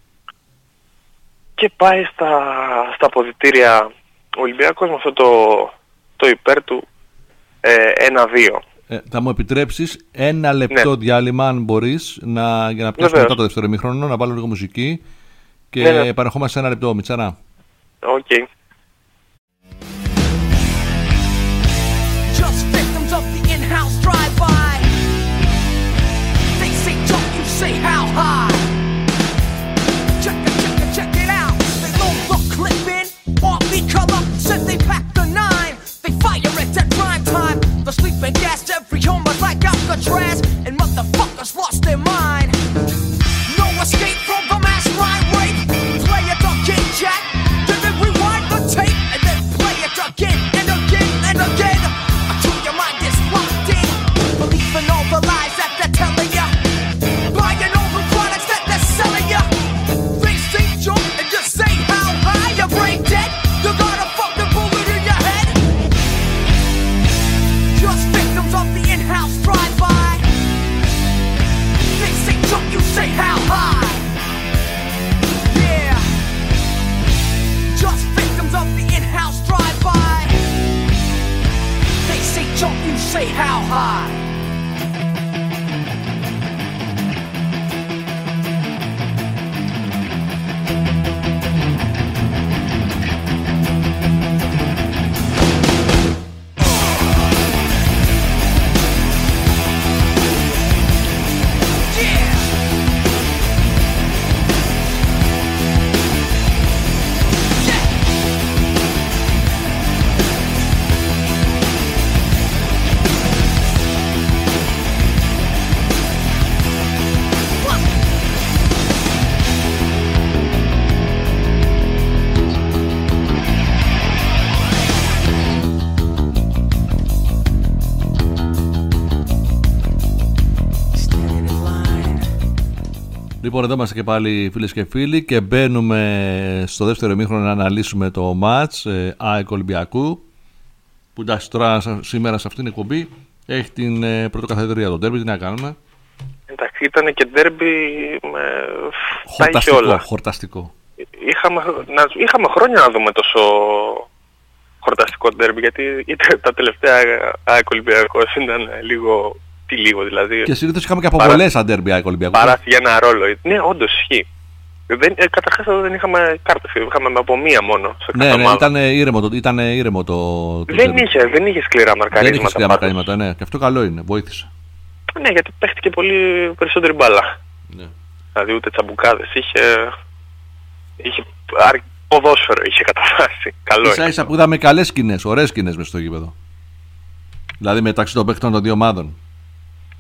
Και πάει στα, στα αποδυτήρια ο Ολυμπιακός με αυτό το, το υπέρ του ε, ένα δύο. Ε, θα μου επιτρέψεις ένα λεπτό ναι. διάλειμμα, αν μπορείς, να, για να πιάσουμε μετά το δεύτερο ημίχρονο, να βάλω λίγο μουσική και ναι, ναι. παρεχόμαστε σε ένα λεπτό, Μιτσαρά. Οκ. Okay. The sleeping gas, every home was like Alcatraz, and motherfuckers lost their mind. No escape from the mass line rape. Play it again, Jack. Then rewind the tape, and then play it again and again and again until your mind is locked in. Believing all the lies that they're telling ya, buying all the products that they're selling ya. They say jump and just say how high your brain dead. You got a fucking bullet in your head. Just victims of the in-house drive-by. They say jump, you say how high. Yeah. Just victims of the in-house drive-by. They say jump, you say how high. Λοιπόν, εδώ είμαστε και πάλι, φίλες και φίλοι, και μπαίνουμε στο δεύτερο ημίχρονο να αναλύσουμε το μάτς ε, ΑΕΚ Ολυμπιακού, που εντάξει τώρα σήμερα σε αυτήν την εκπομπή έχει την ε, πρωτοκαθεδρία, το ντέρμπι, τι να κάνουμε. Εντάξει, ήταν και ντέρμπι με χορταστικό, όλα. χορταστικό. Είχαμε, να, είχαμε χρόνια να δούμε τόσο χορταστικό ντέρμπι, γιατί είτε τα τελευταία ΑΕΚ Ολυμπιακός ήταν λίγο... Τι λίγο δηλαδή. Και συνήθως είχαμε και αποβολές σαν ντέρμπι ΑΕΚ Ολυμπιακού. Παράσει για ένα ρόλο. Ναι, όντως ισχύει. Δεν, ε, καταρχάς εδώ δεν είχαμε κάρτες, είχαμε από μία μόνο. Σε ναι, ναι, ήταν ήρεμο το, ήταν ήρεμο το, το δεν, είχε, δεν είχε σκληρά μαρκαρίσματα. Δεν είχε σκληρά μαρκαρίσματα, ναι. Και αυτό καλό είναι, βοήθησε. Ναι, γιατί παίχτηκε πολύ περισσότερη μπάλα. Ναι. Δηλαδή ούτε τσαμπουκάδες, είχε, είχε ποδόσφαιρο, είχε καταφάσει. Καλό ίσα ίσα που είδαμε καλές σκηνές, ωραίες σκηνές μες στο γήπεδο. Δηλαδή μεταξύ των παίχτων των δύο ομάδων.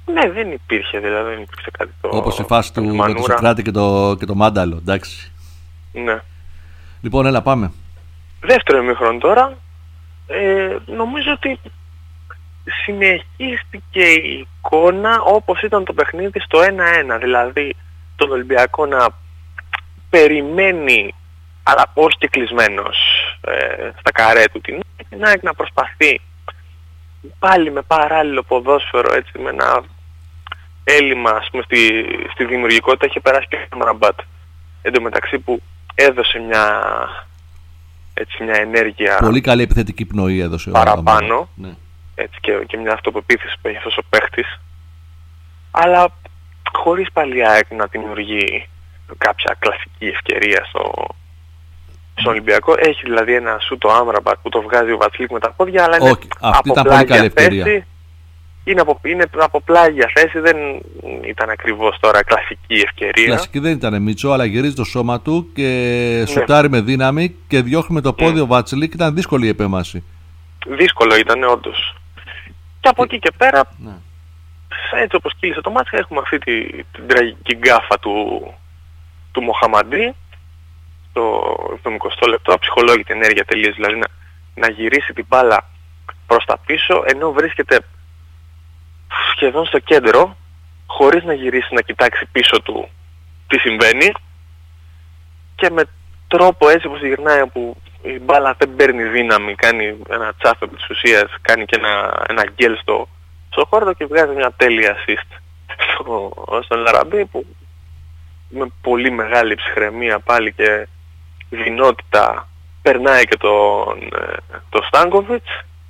Ναι, δεν υπήρχε, δηλαδή δεν υπήρξε κάτι το... Όπως η φάση του με το Σοκράτη και το, και το Μάνταλο, εντάξει. Ναι. Λοιπόν, έλα πάμε. Δεύτερο ημίχρονο τώρα, ε, νομίζω ότι συνεχίστηκε η εικόνα όπως ήταν το παιχνίδι στο ένα ένα, δηλαδή τον Ολυμπιακό να περιμένει, αλλά όχι και κλεισμένος ε, στα καρέ του, την ΑΕΚ να προσπαθεί πάλι με παράλληλο ποδόσφαιρο, έτσι, με ένα έλλειμμα, ας πούμε, στη, στη δημιουργικότητα. Είχε περάσει και ο Ραμπάτ εν τω μεταξύ, που έδωσε μια, έτσι, μια ενέργεια πολύ καλή επιθετική πνοή έδωσε παραπάνω, ναι. Έτσι, και, και μια αυτοπεποίθηση που έχει αυτός ο παίχτης, αλλά χωρίς πάλι η ΑΕΚ να δημιουργεί κάποια κλασική ευκαιρία στο, στον Ολυμπιακό. Έχει δηλαδή ένα σου το Άμραμπατ που το βγάζει ο Βατσλίκ με τα πόδια, αλλά είναι Όχι, αυτή από ήταν πολύ καλή ευκαιρία. θέση. Είναι από, είναι από πλάγια θέση, δεν ήταν ακριβώς τώρα κλασική ευκαιρία. Κλασική δεν ήταν, Μίτσο, αλλά γυρίζει το σώμα του και Ναι. σουτάρει με δύναμη και διώχνει με το πόδι ο Βατσλίκ. Ήταν δύσκολη η επέμβαση. Δύσκολο ήταν όντως. Και από εκεί και πέρα, Ναι. έτσι όπως κύλησε το μάτς, έχουμε αυτή τη, την τραγική γκάφα του, του Μοχαμαντή στο εβδομηκοστό λεπτό, αψυχολόγητη ενέργεια τελείως, δηλαδή να, να γυρίσει την μπάλα προς τα πίσω, ενώ βρίσκεται σχεδόν στο κέντρο, χωρίς να γυρίσει να κοιτάξει πίσω του τι συμβαίνει, και με τρόπο έτσι που γυρνάει, όπου η μπάλα δεν παίρνει δύναμη, κάνει ένα τσάφ επί της ουσίας, κάνει και ένα, ένα γκέλ στο, στο χώρο και βγάζει μια τέλεια assist στο, στον Λαραμπή, που με πολύ μεγάλη ψυχραιμία πάλι και δυνότητα περνάει και τον, το Στάνκοβιτς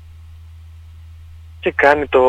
και κάνει το,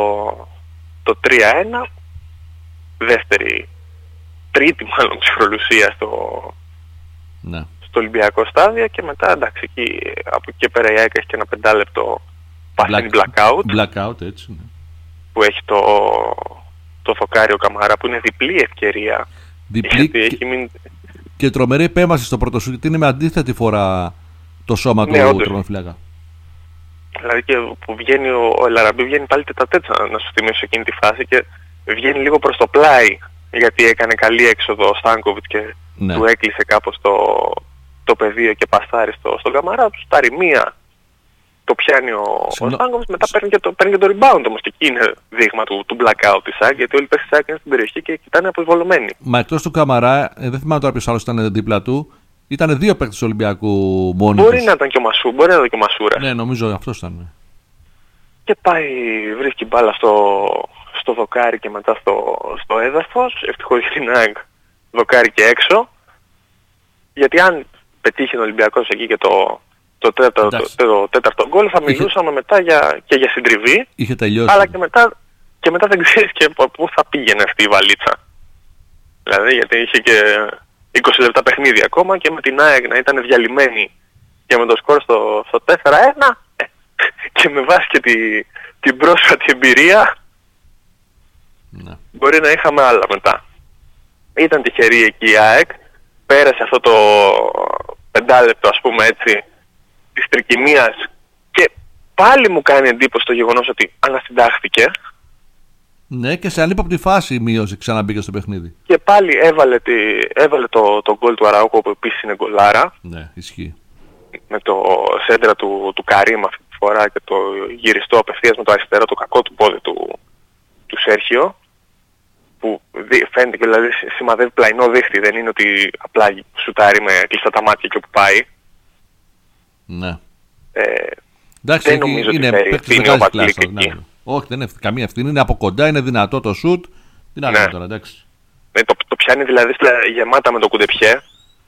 το τρία ένα, δεύτερη, τρίτη μάλλον ψυχρολουσία στο, Ναι. στο Ολυμπιακό στάδιο, και μετά εντάξει, εκεί, από εκεί και πέρα η ΑΕΚ έχει και ένα πεντάλεπτο passing blackout, Blackout, έτσι. Ναι. που έχει το, το Φωκάριο Καμαρά, που είναι διπλή ευκαιρία. Διπλή Γιατί και, έχει μείνει... και τρομερή επέμβαση στο πρώτο σου, γιατί είναι με αντίθετη φορά το σώμα Ναι, του όντως. τερματοφύλακα. Δηλαδή και που βγαίνει ο, ο Ελαραμπή, βγαίνει πάλι τετατέτσα, να σου θυμίσω, εκείνη τη φάση, και βγαίνει λίγο προς το πλάι, γιατί έκανε καλή έξοδο ο Στάνκοβιτς και Ναι. του έκλεισε κάπως το, το πεδίο και παστάρει στο, στον Καμαρά, του στάρει μία, το πιάνει ο, ο Συγνώ... Στάνκοβιτς, μετά παίρνει και, το, παίρνει και το rebound όμως, και εκεί είναι δείγμα του, του blackout της ΑΕΚ, γιατί όλοι οι παίκτες της ΑΕΚ είναι στην περιοχή και κοιτάνε αποσβολωμένοι. Μα εκτός του Καμαρά, ε, δεν θυμάμαι τώρα ποιος άλλος ήταν δίπλα του, ήταν δύο παίκτες του Ολυμπιακού μόνοι Μπορεί τους. να ήταν και ο Μασού, μπορεί να ήταν και ο Μασούρας. Ναι, νομίζω αυτός ήταν. Ναι. Και πάει, βρίσκει μπάλα στο, στο δοκάρι και μετά στο, στο έδαφος. Ευτυχώς για την ΑΕΚ δοκάρι και έξω. Γιατί αν πετύχει ο Ολυμπιακός εκεί και το, το, τέταρτο, το, το τέταρτο γκολ, θα μιλούσαμε μετά για, και για συντριβή. Είχε τελειώσει. Αλλά και μετά, και μετά δεν ξέρεις και πού θα πήγαινε αυτή η βαλίτσα. Δηλαδή γιατί είχε και είκοσι λεπτά παιχνίδι ακόμα, και με την ΑΕΚ να ήταν διαλυμένη και με το σκορ στο, στο τέσσερα ένα, και με βάση και τη, την πρόσφατη εμπειρία, Ναι. μπορεί να είχαμε άλλα μετά. Ήταν τυχερή εκεί η ΑΕΚ, πέρασε αυτό το πεντάλεπτο, ας πούμε έτσι, της τρικυμίας, και πάλι μου κάνει εντύπωση το γεγονός ότι ανασυντάχθηκε, Ναι, και σε ανύποπτη φάση η μείωση ξαναμπήκε στο παιχνίδι. και πάλι έβαλε, τη, έβαλε το, το γκολ του Αραούχο, που επίσης είναι γκολάρα, Ναι, ισχύει. με το σέντρα του, του Καρύμ αυτή τη φορά, και το γυριστό απευθείας με το αριστερό, το κακό του πόδι του, του Σέρχιο, που δι, φαίνεται και δηλαδή σημαδεύει πλαϊνό δίχτυ, δεν είναι ότι απλά σουτάρει με κλειστά τα μάτια και όπου πάει. Ναι. Ε, Εντάξει, δεν νομίζω είναι ότι φέρει παίκτης ευθύνη ο μεγάλης Βατλίκ κλάσης. εκεί. Ναι. Όχι, δεν είναι καμία ευθύνη. Είναι από κοντά, είναι δυνατό το σουτ. Τι να Ναι. κάνουμε τώρα, εντάξει. ε, το, το πιάνει δηλαδή στα, γεμάτα με το κουντεπιέ,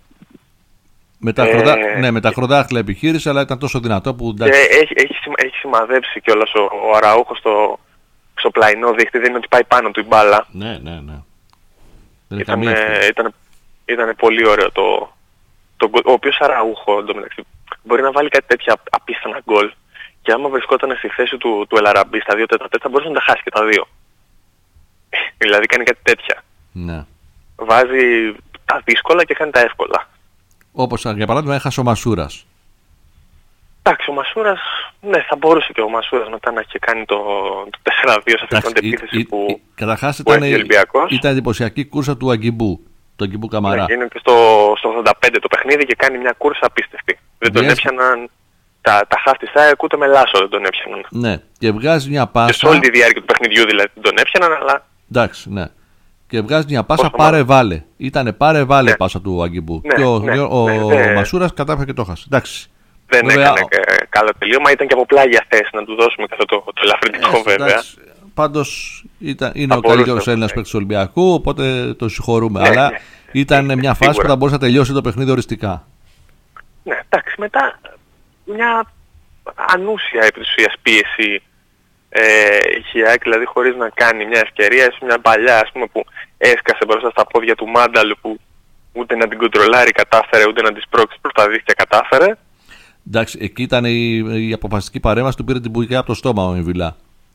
Με τα, Ε, χροδά... ναι, με τα χροδάχτυλα επιχείρηση, αλλά ήταν τόσο δυνατό που και εντάξει. έχει, έχει, σημα- έχει σημαδέψει κιόλας ο, ο Αραούχος στο, στο πλαϊνό δίχτυ, δεν είναι ότι πάει πάνω του η μπάλα. Ναι, ναι, ναι. Δεν είναι Ήταν, καμία ευθύνη. ήταν, ήταν πολύ ωραίο το, το γκολ. Ο οποίος Αραούχο, εντωμεταξύ, μπορεί να βάλει κάτι τέτοια απίθανα γκολ, και άμα βρισκόταν στη θέση του, του Ελαραμπή στα δύο τέταρτα, θα μπορούσε να τα χάσει και τα δύο. Δηλαδή κάνει κάτι τέτοια. Ναι. Βάζει τα δύσκολα και κάνει τα εύκολα. Όπως για παράδειγμα έχασε ο Μασούρας. Εντάξει, ο Μασούρας, ναι, θα μπορούσε και ο Μασούρας μετά να είχε κάνει το, το τέσσερα δύο σε αυτή την αντεπίθεση που, καταρχάς που ήταν, έχει ο Ολυμπιακός. Ήταν εντυπωσιακή κούρσα του Αγκιμπού, του Αγκιμπού Καμαρά. Ναι, είναι και στο, στο ογδόντα πέντε το παιχνίδι και κάνει μια κούρσα απίστευτη. Δεν τον Yes. έπιαναν τα, τα χαφ της ΑΕΚ ούτε με λάσο δεν τον έπιαναν. Ναι, και βγάζει μια πάσα. Και σε όλη τη διάρκεια του παιχνιδιού δηλαδή τον έπιαναν, αλλά... Εντάξει, ναι. Και βγάζει μια πάσα Πόσο πάρε βάλε. Ήτανε πάρε βάλε Ναι. πάσα του Αγκιμπού. Ναι, και ο, ναι, ο, ναι, ο ναι. Μασούρας κατάφερε και το χάσε. Εντάξει. Δεν Βέβαια, έκανε ε, καλό τελείωμα, ήταν και από πλάγια θέση να του δώσουμε και αυτό το, το ελαφρυντικό ε, βέβαια. εντάξει. Πάντως ήταν, είναι Θα ο καλύτερος μπορούσε, Έλληνας ναι. παίκτης του Ολυμπιακού, οπότε το συγχωρούμε. Ναι, Αλλά ναι. ήταν Ναι, μια φάση σίγουρα. που θα μπορούσε να τελειώσει το παιχνίδι οριστικά. Ναι, εντάξει, μετά μια ανούσια επί της ουσίας πίεση ε, είχε η ΑΕΚ, δηλαδή χωρίς να κάνει μια ευκαιρία, ίσως μια παλιά ας πούμε που έσκασε μπροστά στα πόδια του Μάνταλου που ούτε να την κοντρολάρει κατάφερε, ούτε να τη σπρώξει προς τα δίχτυα κατάφερε. Εντάξει, εκεί ήταν η, η αποφασιστική παρέμβαση, του πήρε την μπουκιά από το στόμα ο Εμβιλά.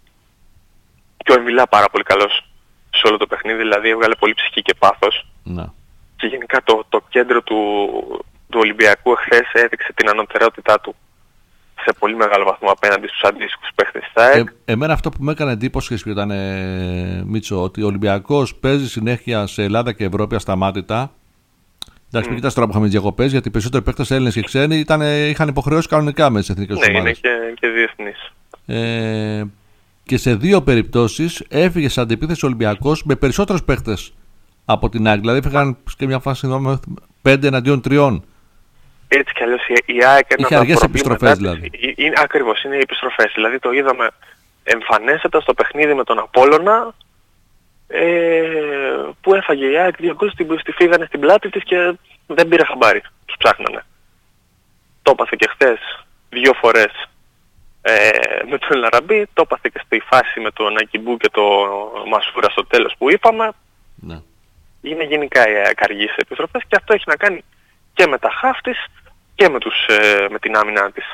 Και ο Εμβιλά πάρα πολύ καλός σε όλο το παιχνίδι, δηλαδή έβγαλε πολύ ψυχή και πάθος. Να. Και γενικά το, το κέντρο του, του Ολυμπιακού εχθές έδειξε την ανωτερότητά του σε πολύ μεγάλο βαθμό απέναντι στους αντίστοιχους παίχτες της ΑΕΚ. Ε, εμένα αυτό που με έκανε εντύπωση ήταν, ε, Μίτσο, ότι ο Ολυμπιακός παίζει συνέχεια σε Ελλάδα και Ευρώπη ασταμάτητα. Εντάξει, μην κοιτάς τώρα που είχαμε τις διακοπές, γιατί οι περισσότεροι παίχτες Έλληνες και ξένοι ήταν, είχαν υποχρεώσει κανονικά με τις εθνικές Ναι, είναι ομάδες. και, και διεθνής. Ε, και σε δύο περιπτώσεις έφυγε σε αντεπίθεση ο Ολυμπιακός με περισσότερους παίχτες από την ΑΕΚ. Δηλαδή έφυγαν και μια φάση με πέντε εναντίον τριών. Έτσι κι αλλιώς η, η ΑΕΚ ένα Είχε από τα αργές προβλήματά επιστροφές, της δηλαδή. είναι- είναι, ακριβώς, είναι οι επιστροφές. Δηλαδή το είδαμε εμφανέστατα στο παιχνίδι με τον Απόλλωνα ε, που έφαγε η ΑΕΚ δύο γκολ, στη, στη φύγανε στην πλάτη της και δεν πήρε χαμπάρι. Τους ψάχνανε. Το έπαθε και χθες δύο φορές ε, με τον Λαραμπή, το έπαθε και στη φάση με τον Ακιμπού και τον Μασούρα στο τέλος που είπαμε. Ναι. Είναι γενικά οι ΑΕΚ αργή σε επιστροφές και αυτό έχει να κάνει και με τα χαφ της και με, τους, ε, με την άμυνά της.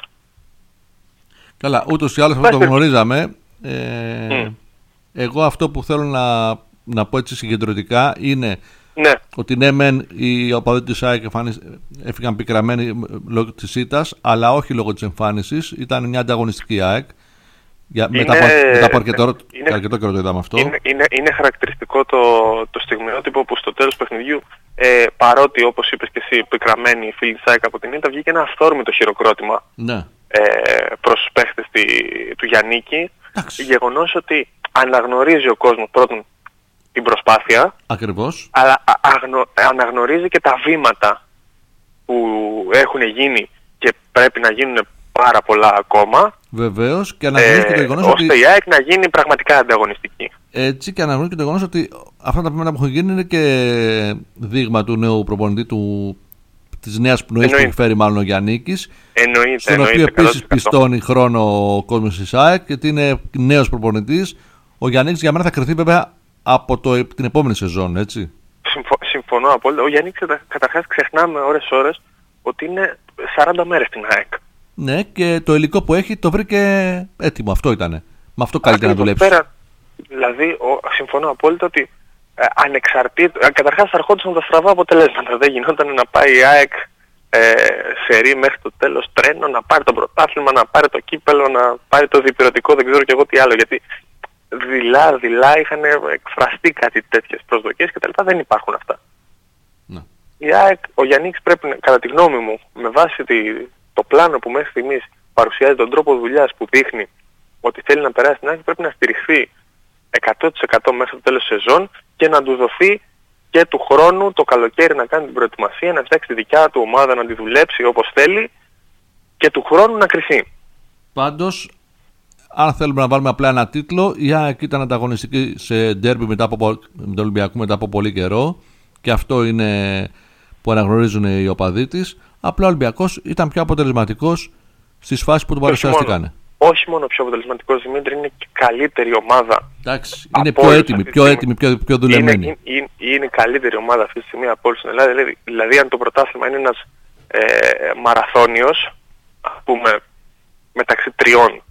Καλά, ούτως ή άλλως αυτό το Βάστε- γνωρίζαμε. Ε, Mm. Εγώ αυτό που θέλω να, να πω έτσι συγκεντρωτικά είναι Ναι, ότι ναι, μεν οι οπαδοί της ΑΕΚ εμφανίσ- έφυγαν πικραμένοι λόγω της ήττας, αλλά όχι λόγω της εμφάνισης. Ήταν μια ανταγωνιστική ΑΕΚ. Για, Είναι- μετά, από, μετά από αρκετό, είναι- αρκετό καιρό το είδαμε αυτό. είναι, είναι, είναι χαρακτηριστικό το, το στιγμιότυπο που στο τέλος του παιχνιδιού, ε, παρότι όπως είπες και εσύ, πικραμένοι οι φίλοι της ΑΕΚ από την ήττα, βγήκε ένα αυθόρμητο χειροκρότημα Ναι. ε, προς τους παίχτες τη- του Γιαννίκη. Εντάξει. Γεγονός ότι αναγνωρίζει ο κόσμος πρώτον την προσπάθεια, Ακριβώς. αλλά α- αγνο- αναγνωρίζει και τα βήματα που έχουν γίνει και πρέπει να γίνουν πάρα πολλά ακόμα, Βεβαίως. Και αναγνωρίζει και το ε, γεγονός ώστε ότι. η ΑΕΚ να γίνει πραγματικά ανταγωνιστική. Έτσι, και αναγνωρίζει και το γεγονός ότι αυτά τα βήματα που έχουν γίνει είναι και δείγμα του νέου προπονητή του, της νέας πνοής που Εννοείται. έχει φέρει μάλλον ο Γιαννίκης. Εννοείται, Στον οποίο εννοείται. επίσης εκατό τοις εκατό. πιστώνει χρόνο ο κόσμος της ΑΕΚ, γιατί είναι νέος προπονητής. Ο Γιαννίκης για μένα θα κρυθεί βέβαια από το, την επόμενη σεζόν, έτσι. Συμφω- συμφωνώ απόλυτα. Ο Γιάννης κατα- καταρχάς ξεχνάμε ώρες-ώρες ότι είναι σαράντα μέρες στην ΑΕΚ. Ναι, και το υλικό που έχει το βρήκε έτοιμο. Αυτό ήτανε. Με αυτό καλύτερα να Ακριβώς. δουλέψει. Πέρα, δηλαδή, ο, συμφωνώ απόλυτα ότι ε, ανεξαρτήτως, ε, καταρχάς θα ερχόντουσαν τα στραβά αποτελέσματα. Δεν γινόταν να πάει η ΑΕΚ ε, σε ρί μέχρι το τέλος τρένο, να πάρει το πρωτάθλημα, να πάρει το κύπελο, να πάρει το διπυρωτικό, δεν ξέρω και εγώ τι άλλο. Γιατί δειλά, δειλά είχαν εκφραστεί κάτι τέτοιες προσδοκίες κτλ. Δεν υπάρχουν αυτά. Ναι. Η ΑΕΚ, ο Γιαννίκης πρέπει, να- κατά τη γνώμη μου, με βάση τη, το πλάνο που μέχρι στιγμής παρουσιάζει, τον τρόπο δουλειάς που δείχνει ότι θέλει να περάσει την ΑΕΚ, πρέπει να στηριχθεί εκατό τοις εκατό μέχρι το τέλος της σεζόν και να του δοθεί και του χρόνου το καλοκαίρι να κάνει την προετοιμασία, να φτιάξει τη δικιά του ομάδα, να τη δουλέψει όπως θέλει και του χρόνου να κρυθεί. Πάντως, αν θέλουμε να βάλουμε απλά ένα τίτλο, η ΑΕΚ ήταν ανταγωνιστική σε ντέρμπι μετά από, πο- με τον Ολυμπιακό μετά από πολύ καιρό, και αυτό είναι που αναγνωρίζουν οι οπαδοί της. Απλά ο Ολυμπιακός ήταν πιο αποτελεσματικός στις φάσεις που του Όχι μόνο, παρουσιάστηκαν. όχι μόνο πιο αποτελεσματικός, Δημήτρη, είναι και καλύτερη ομάδα. Εντάξει, Από είναι πιο όλους έτοιμη, αυτή τη πιο στιγμή. έτοιμη, πιο, πιο δουλεμένη. Είναι, είναι, είναι η καλύτερη ομάδα αυτή τη στιγμή από όλους στην Ελλάδα. Δηλαδή, δηλαδή αν το πρωτάθλημα είναι ένας ε, μαραθώνιος, ας πούμε, μεταξύ τριών,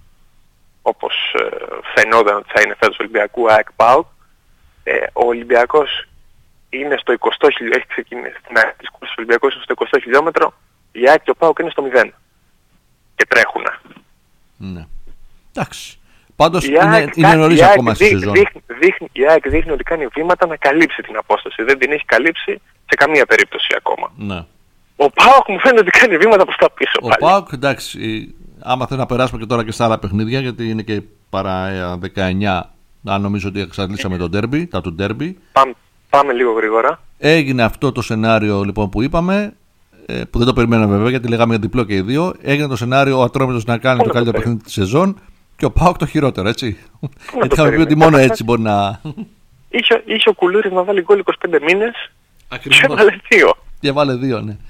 όπως ε, φαινόταν ότι θα είναι φέτος Ολυμπιακού ΑΕΚ ΠΑΟΚ, ε, ο Ολυμπιακός είναι στο εικοστό χιλιόμετρο, έχει ξεκινήσει την αρχή της κούρσης, ο Ολυμπιακός είναι στο εικοστό χιλιόμετρο, η ΑΕΚ και ο ΠΑΟΚ είναι στο μηδέν. και τρέχουν. Ναι. Εντάξει. Πάντως Η είναι, ΑΕΚ, είναι νωρίς η ΑΕΚ ακόμα στη δείχνει, σεζόν. δείχνει, δείχνει, η ΑΕΚ δείχνει ότι κάνει βήματα να καλύψει την απόσταση. Δεν την έχει καλύψει σε καμία περίπτωση ακόμα. Ναι. Ο ΠΑΟΚ μου φαίνεται ότι κάνει βήματα προς τα πίσω Ο πάλι. ΠΑΟΚ, εντάξει, άμα θέλει να περάσουμε και τώρα και στα άλλα παιχνίδια, γιατί είναι και παρά δεκαεννιά, αν νομίζω ότι εξαντλήσαμε το ντέρμπι, τα του ντέρμπι. Πάμε, πάμε λίγο γρήγορα. Έγινε αυτό το σενάριο λοιπόν που είπαμε, που δεν το περιμέναμε βέβαια γιατί λέγαμε για διπλό και οι δύο. Έγινε το σενάριο ο Ατρόμητος να κάνει το καλύτερο παιχνίδι της σεζόν και ο ΠΑΟΚ το χειρότερο, έτσι. Γιατί είχαμε πει ότι μόνο έτσι μπορεί να. Είχε, είχε ο Κουλούρης να βάλει γκολ είκοσι πέντε μήνες Ακριβώς. και έβαλε δύο. Και βάλε δύο, ναι.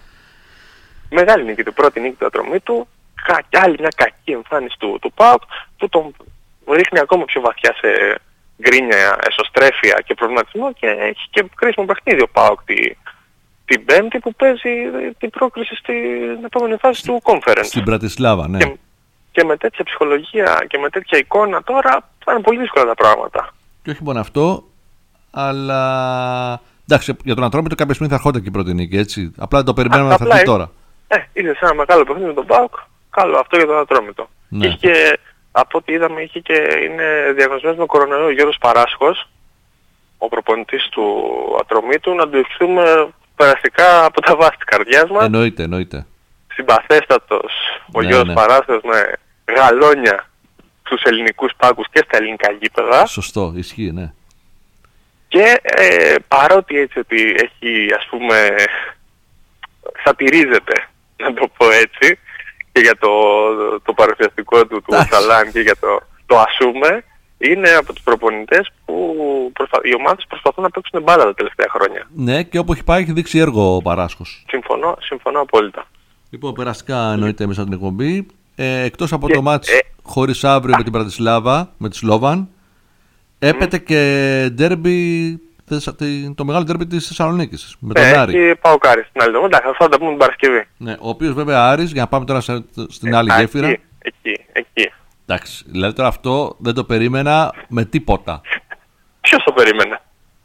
Μεγάλη νίκη του, πρώτη νίκη του Ατρομήτου. Κα, άλλη μια κακή εμφάνιση του, του ΠΑΟΚ που τον ρίχνει ακόμα πιο βαθιά σε γκρίνια, εσωστρέφεια και προβληματισμό και έχει και κρίσιμο παιχνίδι ο ΠΑΟΚ τη, την Πέμπτη που παίζει την πρόκριση στην επόμενη φάση του Conference. Στην Πρατισλάβα, ναι. Και, και με τέτοια ψυχολογία και με τέτοια εικόνα τώρα θα είναι πολύ δύσκολα τα πράγματα. Και όχι μόνο αυτό, αλλά εντάξει, για τον Ατρόμητο κάποια στιγμή θα ερχόταν και η πρώτη νίκη, έτσι. Απλά το περιμένουμε να θα έρθει τώρα. Ε, ήρθε σε ένα μεγάλο παιχνίδι με τον ΠΑΟΚ, καλό αυτό για τον Ατρόμητο. Ναι. Είχε και, από ό,τι είδαμε, είχε και είναι διαγνωσμένος με κορονοϊό ο Γιώργος Παράσχος, ο προπονητής του Ατρομήτου, να του ευχηθούμε περαστικά από τα βάση της καρδιάς μας. Εννοείται, εννοείται. Συμπαθέστατος ο Ναι, Γιώργος ναι. Παράσχος με γαλόνια στους ελληνικούς πάγκους και στα ελληνικά γήπεδα. Σωστό, ισχύει, ναι. Και ε, παρότι έτσι ότι έχει, ας πούμε, σατυρίζεται, να το πω έτσι, και για το, το παρουσιαστικό του, του Σαλάν και για το, το ασούμε, είναι από τους προπονητές που προσπα... οι ομάδες προσπαθούν να παίξουν μπάλα τα τελευταία χρόνια. Ναι, και όπου έχει πάει έχει δείξει έργο ο Παράσχος. Συμφωνώ, συμφωνώ απόλυτα. Λοιπόν, περαστικά εννοείται μέσα από την εκπομπή. Ε, εκτός από Και, το μάτς ε, χωρίς αύριο με την Πρατισλάβα, με τη Σλόβαν, έπεται και ντέρμπι, το μεγάλο ντέρμπι της Θεσσαλονίκης, με τον ε, Άρη. και πάω Κάρι στην άλλη εβδομάδα. Εντάξει, θα τα πούμε την Παρασκευή. Ναι, ο οποίος βέβαια Άρης, για να πάμε τώρα σε- στην άλλη Ε, γέφυρα. Εκεί, εκεί, εκεί. Εντάξει, δηλαδή τώρα αυτό δεν το περίμενα με τίποτα. Ποιος το περίμενε?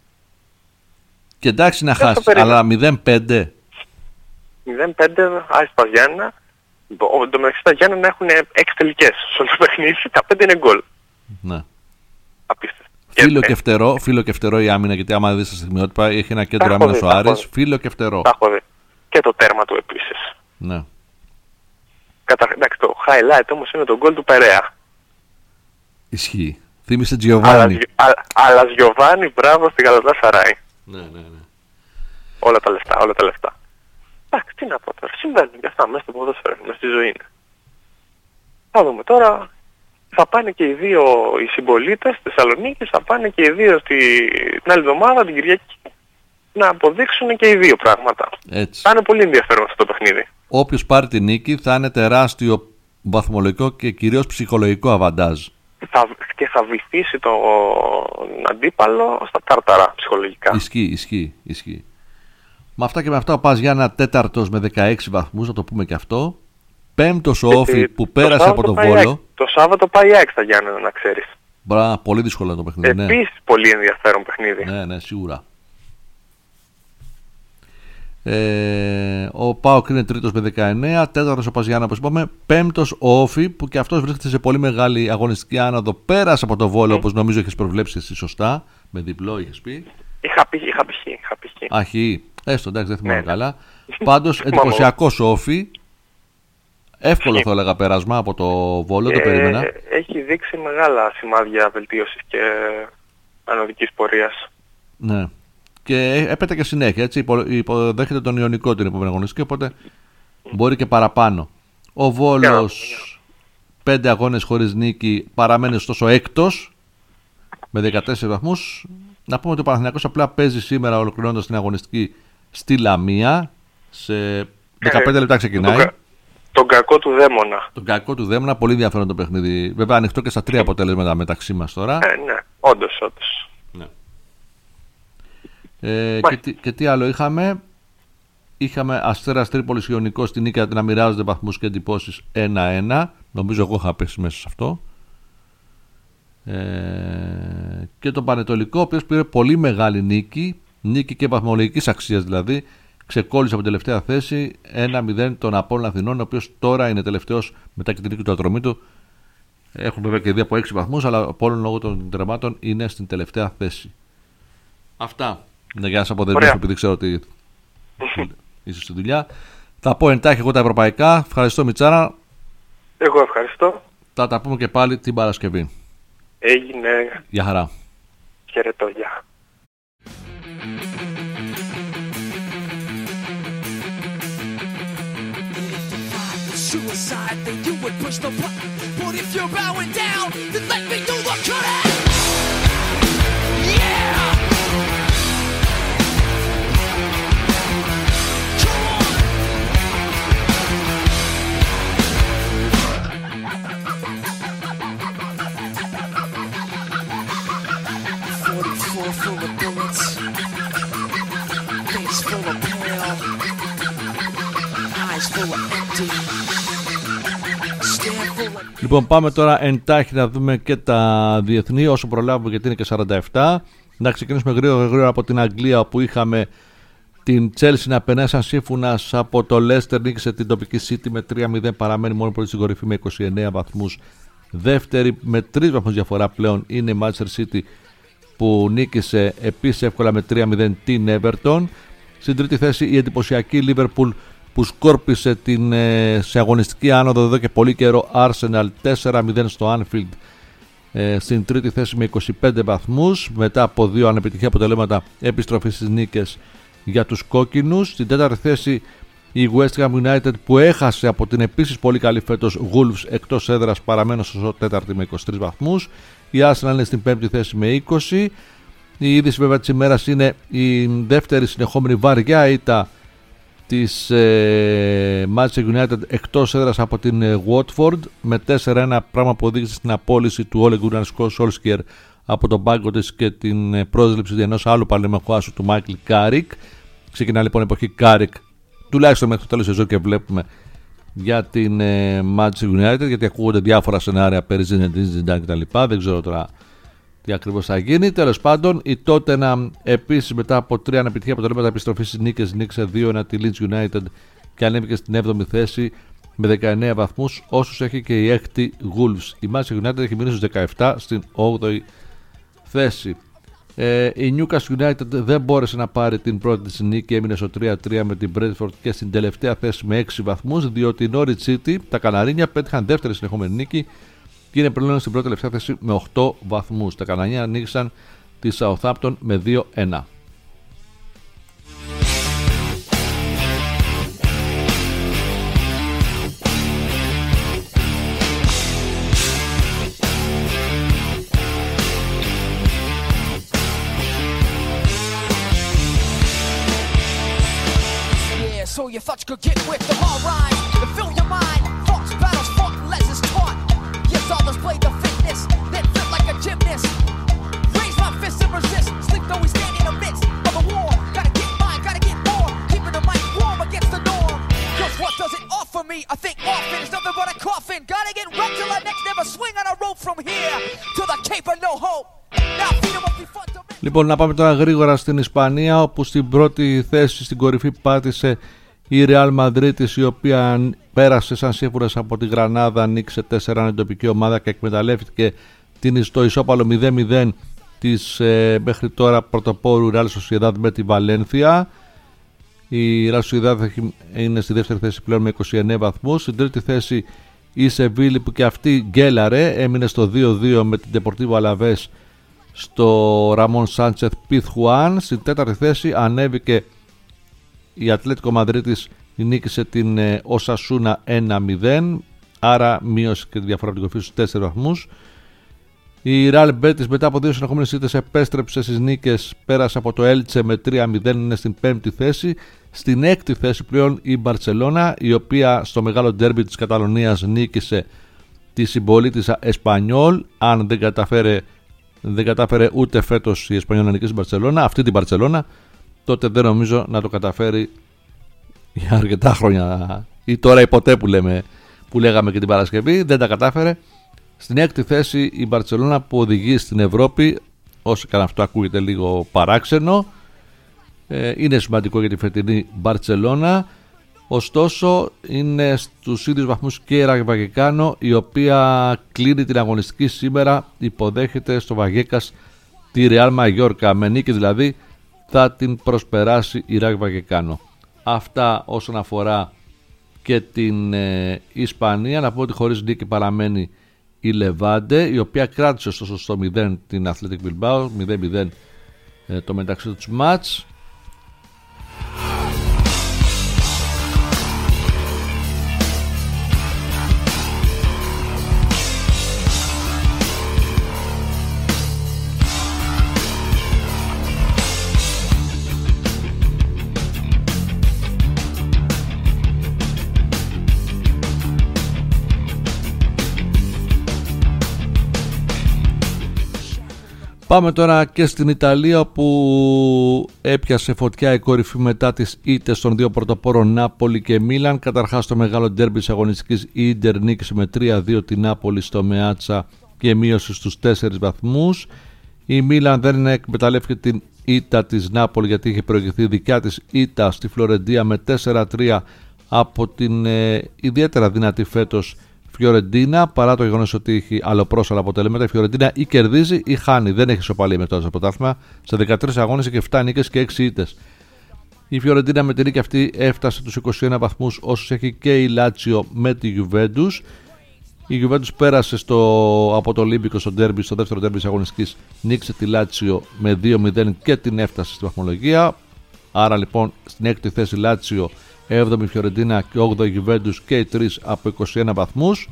Και εντάξει να Δεν το χάσει, περίμενα. αλλά μηδέν πέντε. μηδέν πέντε Άρης Παζιάννα. Το μεταξύ τα Γιάννενα έχουν έξι τελικές. Σε όλο το παιχνίδι τα πέντε είναι γκολ. Ναι. Απίστευτο. Φίλο ε, και φτερό, φίλο και φτερό η άμυνα, γιατί άμα δεις τα στιγμιότυπα έχει ένα κέντρο έχω άμυνας δει, ο τα έχω Άρης. δει. Φίλο και φτερό. Τα έχω δει. Και το τέρμα του επίσης. Ναι. Κατα... Εντάξει, το highlight όμως είναι το γκολ του Περέα. Ισχύει. Θύμισε Αλλά, Τζιοβάνι. α- αλλά Γιωβάνι, μπράβο στη Γαλατάσαράι. Ναι, ναι, ναι. Όλα τα λεφτά, όλα τα λεφτά. Εντάξει, τι να πω τώρα. Συμβαίνουν και αυτά μέσα στο ποδόσφαιρο, μέσα στη ζωή είναι. Θα δούμε τώρα. Θα πάνε και οι δύο οι συμπολίτες της Θεσσαλονίκης, θα πάνε και οι δύο στη... την άλλη εβδομάδα, την Κυριακή, να αποδείξουν και οι δύο πράγματα. Έτσι. Θα είναι πολύ ενδιαφέρον αυτό το παιχνίδι. Όποιος πάρει τη νίκη θα είναι τεράστιο βαθμολογικό και κυρίως ψυχολογικό αβαντάζ. Θα... Και θα βυθίσει τον αντίπαλο στα τάρταρα ψυχολογικά. Ισχύει, ισχύει, ισχύει. Με αυτά και με αυτά ο Πας Γιάννα τέταρτος με δεκαέξι βαθμούς, να το πούμε και αυτό. Πέμπτος ο Όφη Γιατί που το πέρασε Σάββατο από το πάει Βόλο. ΑΕΚ. Το Σάββατο πάει η ΑΕΚ στα Γιάννενα, να ξέρεις. Μπρά, πολύ δύσκολο το παιχνίδι, ναι. Επίσης πολύ ενδιαφέρον παιχνίδι. Ναι, ναι, σίγουρα. Ε, ο ΠΑΟΚ είναι τρίτος με δεκαεννέα, τέταρτος ο Πας Γιάννα όπως είπαμε, πέμπτος ο Όφη που και αυτός βρίσκεται σε πολύ μεγάλη αγωνιστική άνοδο, πέρασε από το Βόλο όπως νομίζω έχεις προβλέψει εσύ σωστά, με διπλό είχες πει. Είχα πει, είχα πει, είχα πει. Αχι, έστω εντάξει δεν θυμάμαι Ναι, ναι. καλά. Πάντως εντυπωσιακός ο Όφη, εύκολο θα έλεγα πέρασμα από το Βόλο, το Ε, περίμενα. Έχει δείξει μεγάλα σημάδια βελτίωσης και ανωδικής πορείας. Ναι. Και έπεται και συνέχεια, έτσι, υπο- υποδέχεται τον Ιωνικό την επόμενη αγωνιστική, οπότε μπορεί και παραπάνω. Ο Βόλος, πέντε αγώνες χωρίς νίκη, παραμένει ωστόσο έκτος, με δεκατέσσερις βαθμούς. Να πούμε ότι ο Παναθηναϊκός απλά παίζει σήμερα ολοκληρώνοντας την αγωνιστική στη Λαμία, σε δεκαπέντε λεπτά ξεκινάει. Τον, κα- τον κακό του δαίμονα. Τον κακό του Δέμονα, πολύ ενδιαφέρον το παιχνίδι. Βέβαια ανοιχτό και στα τρία αποτέλεσματα μεταξύ μας τώρα. Ε, ναι, όντως, όντως. Ε, και, τι, και τι άλλο είχαμε. Είχαμε Αστέρας Τρίπολης Ιωνικός στην νίκη να μοιράζονται βαθμούς και εντυπώσεις ένα ένα. Νομίζω εγώ είχα πέσει μέσα σε αυτό. Ε, και τον Πανετολικό, ο οποίος πήρε πολύ μεγάλη νίκη. Νίκη και βαθμολογικής αξίας δηλαδή. ξεκόλλησε από την τελευταία θέση ένα μηδέν τον Απόλλωνα Αθηνών, ο οποίος τώρα είναι τελευταίος μετά και την νίκη του Ατρομήτου. Έχουν βέβαια και δύο από έξι βαθμούς, αλλά ο Απόλλων λόγω των τερμάτων είναι στην τελευταία θέση. Αυτά. Ναι, για να σας αποδεδώσω, επειδή ξέρω ότι είσαι στη δουλειά. Θα πω εντάχει εγώ τα ευρωπαϊκά. Ευχαριστώ, Μιτσάρα. Εγώ ευχαριστώ. Θα τα πούμε και πάλι την Παρασκευή. Έγινε. Γεια χαρά. Χαιρετώ, γεια. Suicide, then you would push the button. But if you're bowing down, then let me do the cutting. Yeah. Come on. forty-four full of bullets, face full of pale, eyes full of empty. Λοιπόν, πάμε τώρα εντάχει να δούμε και τα διεθνή όσο προλάβουμε, γιατί είναι και σαράντα επτά. Να ξεκινήσουμε γρήγορα, γρήγορα από την Αγγλία, όπου είχαμε την Chelsea να περνάει σαν σύμφωνας από το Leicester, νίκησε την τοπική City με τρία μηδέν, παραμένει μόνο πρώτη στην κορυφή με είκοσι εννέα βαθμούς. Δεύτερη με τρεις βαθμούς διαφορά πλέον είναι η Manchester City, που νίκησε επίσης εύκολα με τρία μηδέν την Everton. Στην τρίτη θέση η εντυπωσιακή Liverpool, που σκόρπισε την, ε, σε αγωνιστική άνοδο εδώ και πολύ καιρό Arsenal τέσσερα μηδέν στο Anfield, ε, στην τρίτη θέση με είκοσι πέντε βαθμούς, μετά από δύο ανεπιτυχή αποτελέσματα επιστροφή στις νίκες για τους κόκκινους. Στην τέταρτη θέση η West Ham United, που έχασε από την επίσης πολύ καλή φέτος Wolves εκτός έδρας, παραμένω στο τέταρτη με είκοσι τρεις βαθμούς. Η Arsenal είναι στην πέμπτη θέση με είκοσι. Η είδηση βέβαια της ημέρας είναι η δεύτερη συνεχόμενη βαριά ήττα της ε, Manchester United εκτός έδρας από την ε, Watford με τέσσερα ένα, πράγμα που οδήγησε στην απόλυση του Ole Gunnar Solskjaer από τον πάγκο της και την ε, πρόσληψη ενός άλλου παλαιμαχού άσου του Michael Carrick. Ξεκινά λοιπόν η εποχή Carrick, τουλάχιστον μέχρι το τέλος της σεζόν, και βλέπουμε για την ε, Manchester United, γιατί ακούγονται διάφορα σενάρια περί Zidane κτλ. Δεν ξέρω τώρα τι ακριβώς θα γίνει. Τέλος πάντων, η Tottenham επίσης μετά από τρία ανεπιτυχή αποτελέσματα επιστροφή στις νίκες νίκησε δύο ένα τη Leeds United και ανέβηκε στην έβδομη θέση με δεκαεννέα βαθμούς, όσους έχει και η έκτη Wolves. Η Manchester United έχει μείνει στους δεκαεπτά στην όγδοη θέση. Ε, η Newcastle United δεν μπόρεσε να πάρει την πρώτη της νίκη, έμεινε στο τρία τρία με την Brentford και στην τελευταία θέση με έξι βαθμούς, διότι η Norwich City, τα Καναρίνια, πέτυχαν δεύτερη συνεχόμενη νίκη και είναι πλέον στην πρώτη τελευταία θέση με οκτώ βαθμούς. Τα Καναρίνια ανοίξαν τη Southampton με δύο ένα. So you thought you could get with them, all right, and fill your mind. Thoughts, battles, fought, lessons taught. Yes, all displayed the fitness, then fit like a gymnast. Raise my fist and resist, sleep though we stand in the midst of a war. Gotta get mine, gotta get more, keeping the mic warm against the norm. Cause what does it offer me? I think often is nothing but a coffin. Gotta get wrecked till I next never swing on a rope from here to the Cape of No Hope. Now freedom must be fun to me. Λοιπόν, να πάμε τώρα γρήγορα στην Ισπανία, όπου στην πρώτη θέση στην κορυφή πάτησε η Real Madrid, η οποία πέρασε σαν σύμφωνας από τη Γρανάδα, νίκησε τέσσερα ένα την τοπική ομάδα και εκμεταλλεύτηκε την στο ισόπαλο μηδέν μηδέν της ε, μέχρι τώρα πρωτοπόρου Real Sociedad με τη Βαλένθια. Η Real Sociedad είναι στη δεύτερη θέση πλέον με είκοσι εννέα βαθμούς. Στην τρίτη θέση η Σεβίλη, που και αυτή γκέλαρε, έμεινε στο δύο δύο με την Deportivo Alavés στο Ramón Sánchez Pizjuán. Στην τέταρτη θέση ανέβηκε η Ατλέτικο Μαδρίτης, νίκησε την Οσασούνα ένα μηδέν, άρα μείωσε και τη διαφορά από την κορυφή στους τέσσερις βαθμούς. Η Real Betis μετά από δύο συνεχόμενες ήττες επέστρεψε στις νίκες, πέρασε από το Έλτσε με τρία μηδέν, είναι στην πέμπτη θέση. Στην έκτη θέση πλέον η Μπαρτσελώνα, η οποία στο μεγάλο ντέρμπι της Καταλωνίας νίκησε τη συμπολίτησα Εσπανιόλ. Αν δεν καταφέρε, δεν κατάφερε ούτε φέτος η Εσπανιόλ να νικήσει την Μπαρτσελώνα, αυτή την Μπαρτσελώνα, τότε δεν νομίζω να το καταφέρει για αρκετά χρόνια, ή τώρα ή ποτέ που, λέμε, που λέγαμε και την Παρασκευή. Δεν τα κατάφερε. Στην έκτη θέση η Μπαρτσελώνα, που οδηγεί στην Ευρώπη, όσο και αν αυτό ακούγεται λίγο παράξενο. ε, είναι σημαντικό για τη φετινή Μπαρτσελώνα. Ωστόσο είναι στους ίδιους βαθμούς και η Rayo Vallecano, η οποία κλείνει την αγωνιστική σήμερα, υποδέχεται στο Βαγέκας τη Real Mallorca, με νίκη δηλαδή θα την προσπεράσει η Rayo Vallecano. Αυτά όσον αφορά και την ε, Ισπανία. Να πω ότι χωρίς νίκη παραμένει η Λεβάντε, η οποία κράτησε ωστόσο στο μηδέν την Athletic Bilbao, μηδέν μηδέν ε, το μεταξύ τους μάτς. Πάμε τώρα και στην Ιταλία, όπου έπιασε φωτιά η κορυφή μετά τις ήττες των δύο πρωτοπόρων Νάπολη και Μίλαν. Καταρχάς το μεγάλο ντέρμπι της αγωνιστικής, η Ίντερ νίκησε με τρία δύο την Νάπολη στο Μεάτσα και μείωσε στους τέσσερις βαθμούς. Η Μίλαν δεν εκμεταλλεύτηκε την ήττα της Νάπολη, γιατί είχε προηγηθεί δικιά της ήττα στη Φλωρεντία με τέσσερα τρία από την ε, ιδιαίτερα δυνατή φέτος Φιωρεντίνα. Παρά το γεγονός ότι έχει αλλοπρόσαλα αποτελέσματα, η Φιωρεντίνα ή κερδίζει ή χάνει. Δεν έχει ισοπαλία με το πρωτάθλημα. Σε δεκατρείς αγώνες και επτά νίκες και έξι ήττες. Η Φιωρεντίνα με την νίκη αυτή έφτασε τους είκοσι ένα βαθμούς, όσους έχει και η Λάτσιο με τη Γιουβέντους. Η Γιουβέντους πέρασε στο, από το Ολύμπικο στο ντέρμπι, στο δεύτερο ντέρμπι της αγωνιστικής, νίκησε τη Λάτσιο με δύο μηδέν και την έφτασε στη βαθμολογία. Άρα λοιπόν στην έκτη θέση Λάτσιο, έβδομη Φιωρεντίνα και όγδοη Γιουβέντους, και οι τρεις από είκοσι ένα βαθμούς.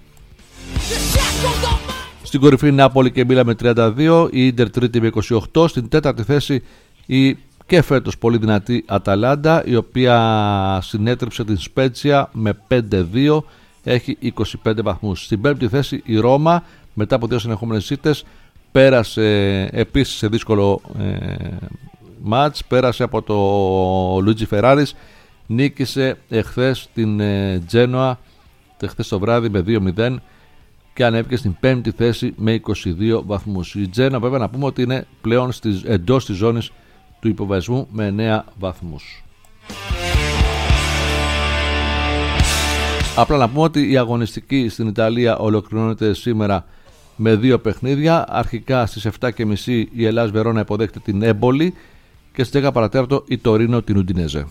Στην κορυφή Νάπολη και Μίλαν με τριάντα δύο, η Ίντερ τρίτη με είκοσι οκτώ. Στην τέταρτη θέση η και φέτος πολύ δυνατή Αταλάντα, η οποία συνέτριψε την Σπέτσια με πέντε δύο, έχει είκοσι πέντε βαθμούς. Στην πέμπτη θέση η Ρώμα, μετά από δύο συνεχόμενες ήττες, πέρασε επίσης σε δύσκολο ε, μάτς, πέρασε από το Λουίτζι Φεράρις, νίκησε εχθές την ε, Τζένοα εχθές το βράδυ με δύο μηδέν και ανέβηκε στην πέμπτη θέση με είκοσι δύο βαθμούς. Η Τζένοα βέβαια να πούμε ότι είναι πλέον στις, εντός της ζώνης του υποβασμού με εννέα βαθμούς. Απλά να πούμε ότι η αγωνιστική στην Ιταλία ολοκληρώνεται σήμερα με δύο παιχνίδια. Αρχικά στις επτά και μισή η Ελλάς Βερόνα υποδέχεται την Έμπολη και στις δέκα παρατέταρτο η Τωρίνο την Ουντινέζε.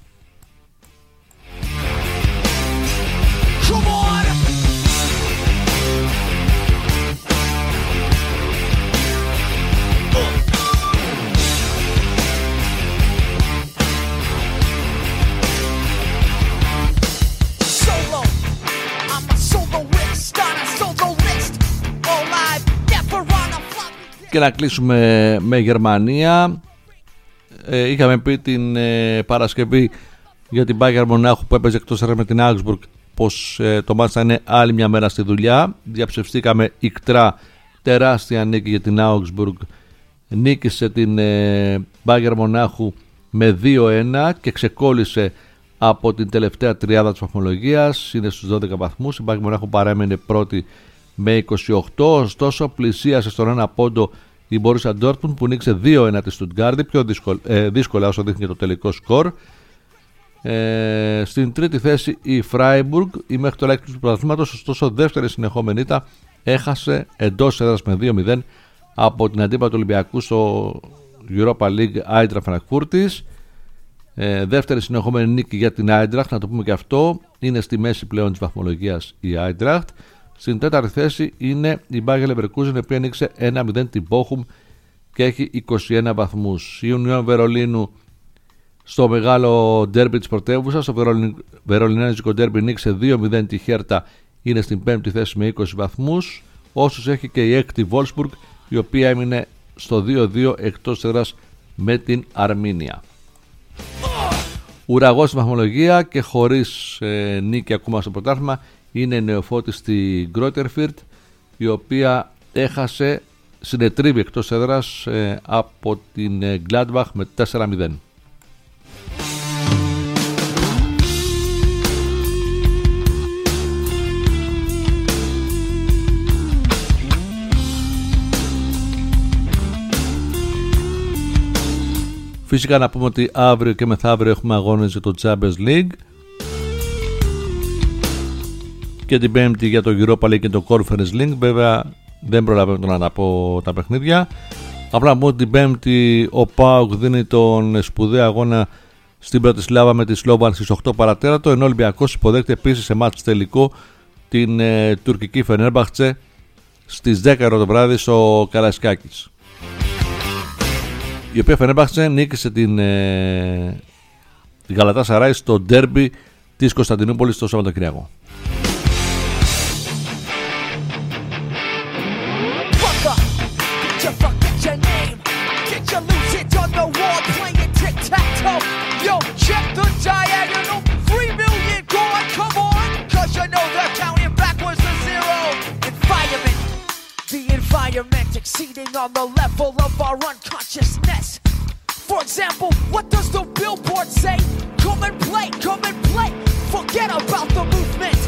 Και να κλείσουμε με Γερμανία. Ε, είχαμε πει την ε, Παρασκευή για την Bayern Μονάχου που έπαιζε εκτός έδρας με την Augsburg πως ε, το μάτς θα είναι άλλη μια μέρα στη δουλειά. Διαψευστήκαμε ικτρά, τεράστια νίκη για την Augsburg. Νίκησε την ε, Bayern Μονάχου με δύο ένα και ξεκόλλησε από την τελευταία τριάδα της βαθμολογίας. Είναι στους δώδεκα βαθμούς. Η Bayern Μονάχου παρέμενε πρώτη με είκοσι οκτώ, ωστόσο πλησίασε στον ένα πόντο η Borussia Dortmund που νίκησε δύο ένα τη Στουτγκάρδη, πιο δύσκολα, ε, δύσκολα όσο δείχνει και το τελικό σκορ. Ε, στην τρίτη θέση η Freiburg, η μέχρι το λάκκι του πρωταθλήματος, ωστόσο δεύτερη συνεχόμενη ήττα, έχασε εντός έδρας με δύο μηδέν από την αντίπαλη του Ολυμπιακού στο Europa League Eintracht Frankfurt. Ε, δεύτερη συνεχόμενη νίκη για την Eintracht, να το πούμε και αυτό, είναι στη μέση πλέον της βαθμολογίας η Eintracht. Στην τέταρτη θέση είναι η Bayer Leverkusen, η οποία νίκησε ένα μηδέν την Bochum και έχει είκοσι ένα βαθμούς. Η Union Βερολίνου στο μεγάλο ντέρμπι της πρωτεύουσας, στο βερολινέζικο ντέρμπι νίκησε δύο μηδέν τη Χέρτα, είναι στην πέμπτη θέση με είκοσι βαθμούς. Όσους έχει και η έκτη Wolfsburg, η οποία έμεινε στο δύο δύο εκτός έδρας με την Αρμίνια. Ουραγός στη βαθμολογία και χωρίς ε, νίκη ακόμα στο πρωτάθλημα είναι η νεοφώτης στη Γκρότερφιρτ, η οποία έχασε, συνετρίβει εκτός έδρας ε, από την ε, Gladbach με τέσσερα μηδέν. Φυσικά να πούμε ότι αύριο και μεθαύριο έχουμε αγώνες για το Champions League και την Πέμπτη για το Europa League και το Conference League. Βέβαια δεν προλαβαίνω να τα πω τα παιχνίδια. Απλά να πούμε ότι την Πέμπτη ο ΠΑΟΚ δίνει τον σπουδαίο αγώνα στην Πρατισλάβα με τη Σλόβαν στις οκτώ παρατέταρτο, ενώ ο Ολυμπιακός υποδέχεται επίσης σε μάτς τελικό την ε, τουρκική Φενέρμπαχτσε στις δέκα το βράδυ στο Καραϊσκάκης, η οποία Φενέρμπαχτσε νίκησε την, ε, την Γαλατάσαράι στο ντέρμπι της Κωνσταντινούπολης το Σαββατοκύριακο. Yo, check the diagonal, three million gone, come on, cause you know they're counting backwards to zero. Environment, the environment exceeding on the level of our unconsciousness. For example, what does the billboard say? Come and play, come and play, forget about the movement.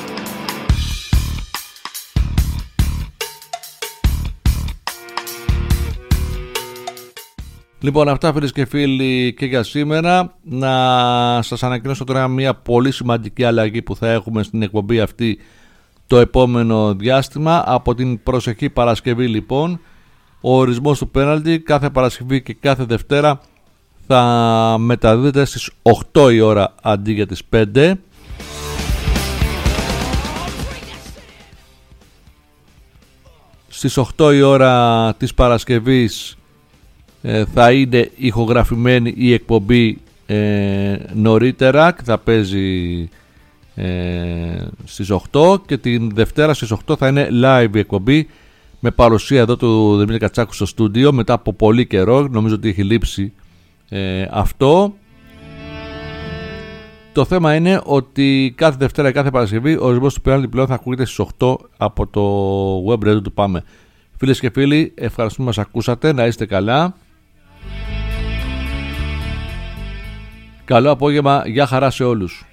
Λοιπόν, αυτά φίλες και φίλοι και για σήμερα. Να σας ανακοινώσω τώρα μια πολύ σημαντική αλλαγή που θα έχουμε στην εκπομπή αυτή το επόμενο διάστημα. Από την προσεχή Παρασκευή λοιπόν, ο ορισμός του πέναλτι κάθε Παρασκευή και κάθε Δευτέρα θα μεταδίδεται στις οκτώ η ώρα αντί για τις πέντε. Στις οκτώ η ώρα της Παρασκευής θα είναι ηχογραφημένη η εκπομπή ε, νωρίτερα και θα παίζει ε, στις οκτώ, και την Δευτέρα στις οκτώ θα είναι live η εκπομπή με παρουσία εδώ του Δημήτρη Κατσάκου στο στούντιο μετά από πολύ καιρό. Νομίζω ότι έχει λείψει ε, αυτό. Το θέμα είναι ότι κάθε Δευτέρα και κάθε Παρασκευή ο ορισμός του πέναλτι πλέον θα ακούγεται στις οκτώ από το web radio του Πάμε. Φίλες και φίλοι, ευχαριστούμε που μας ακούσατε, να είστε καλά. Καλό απόγευμα, γεια χαρά σε όλους.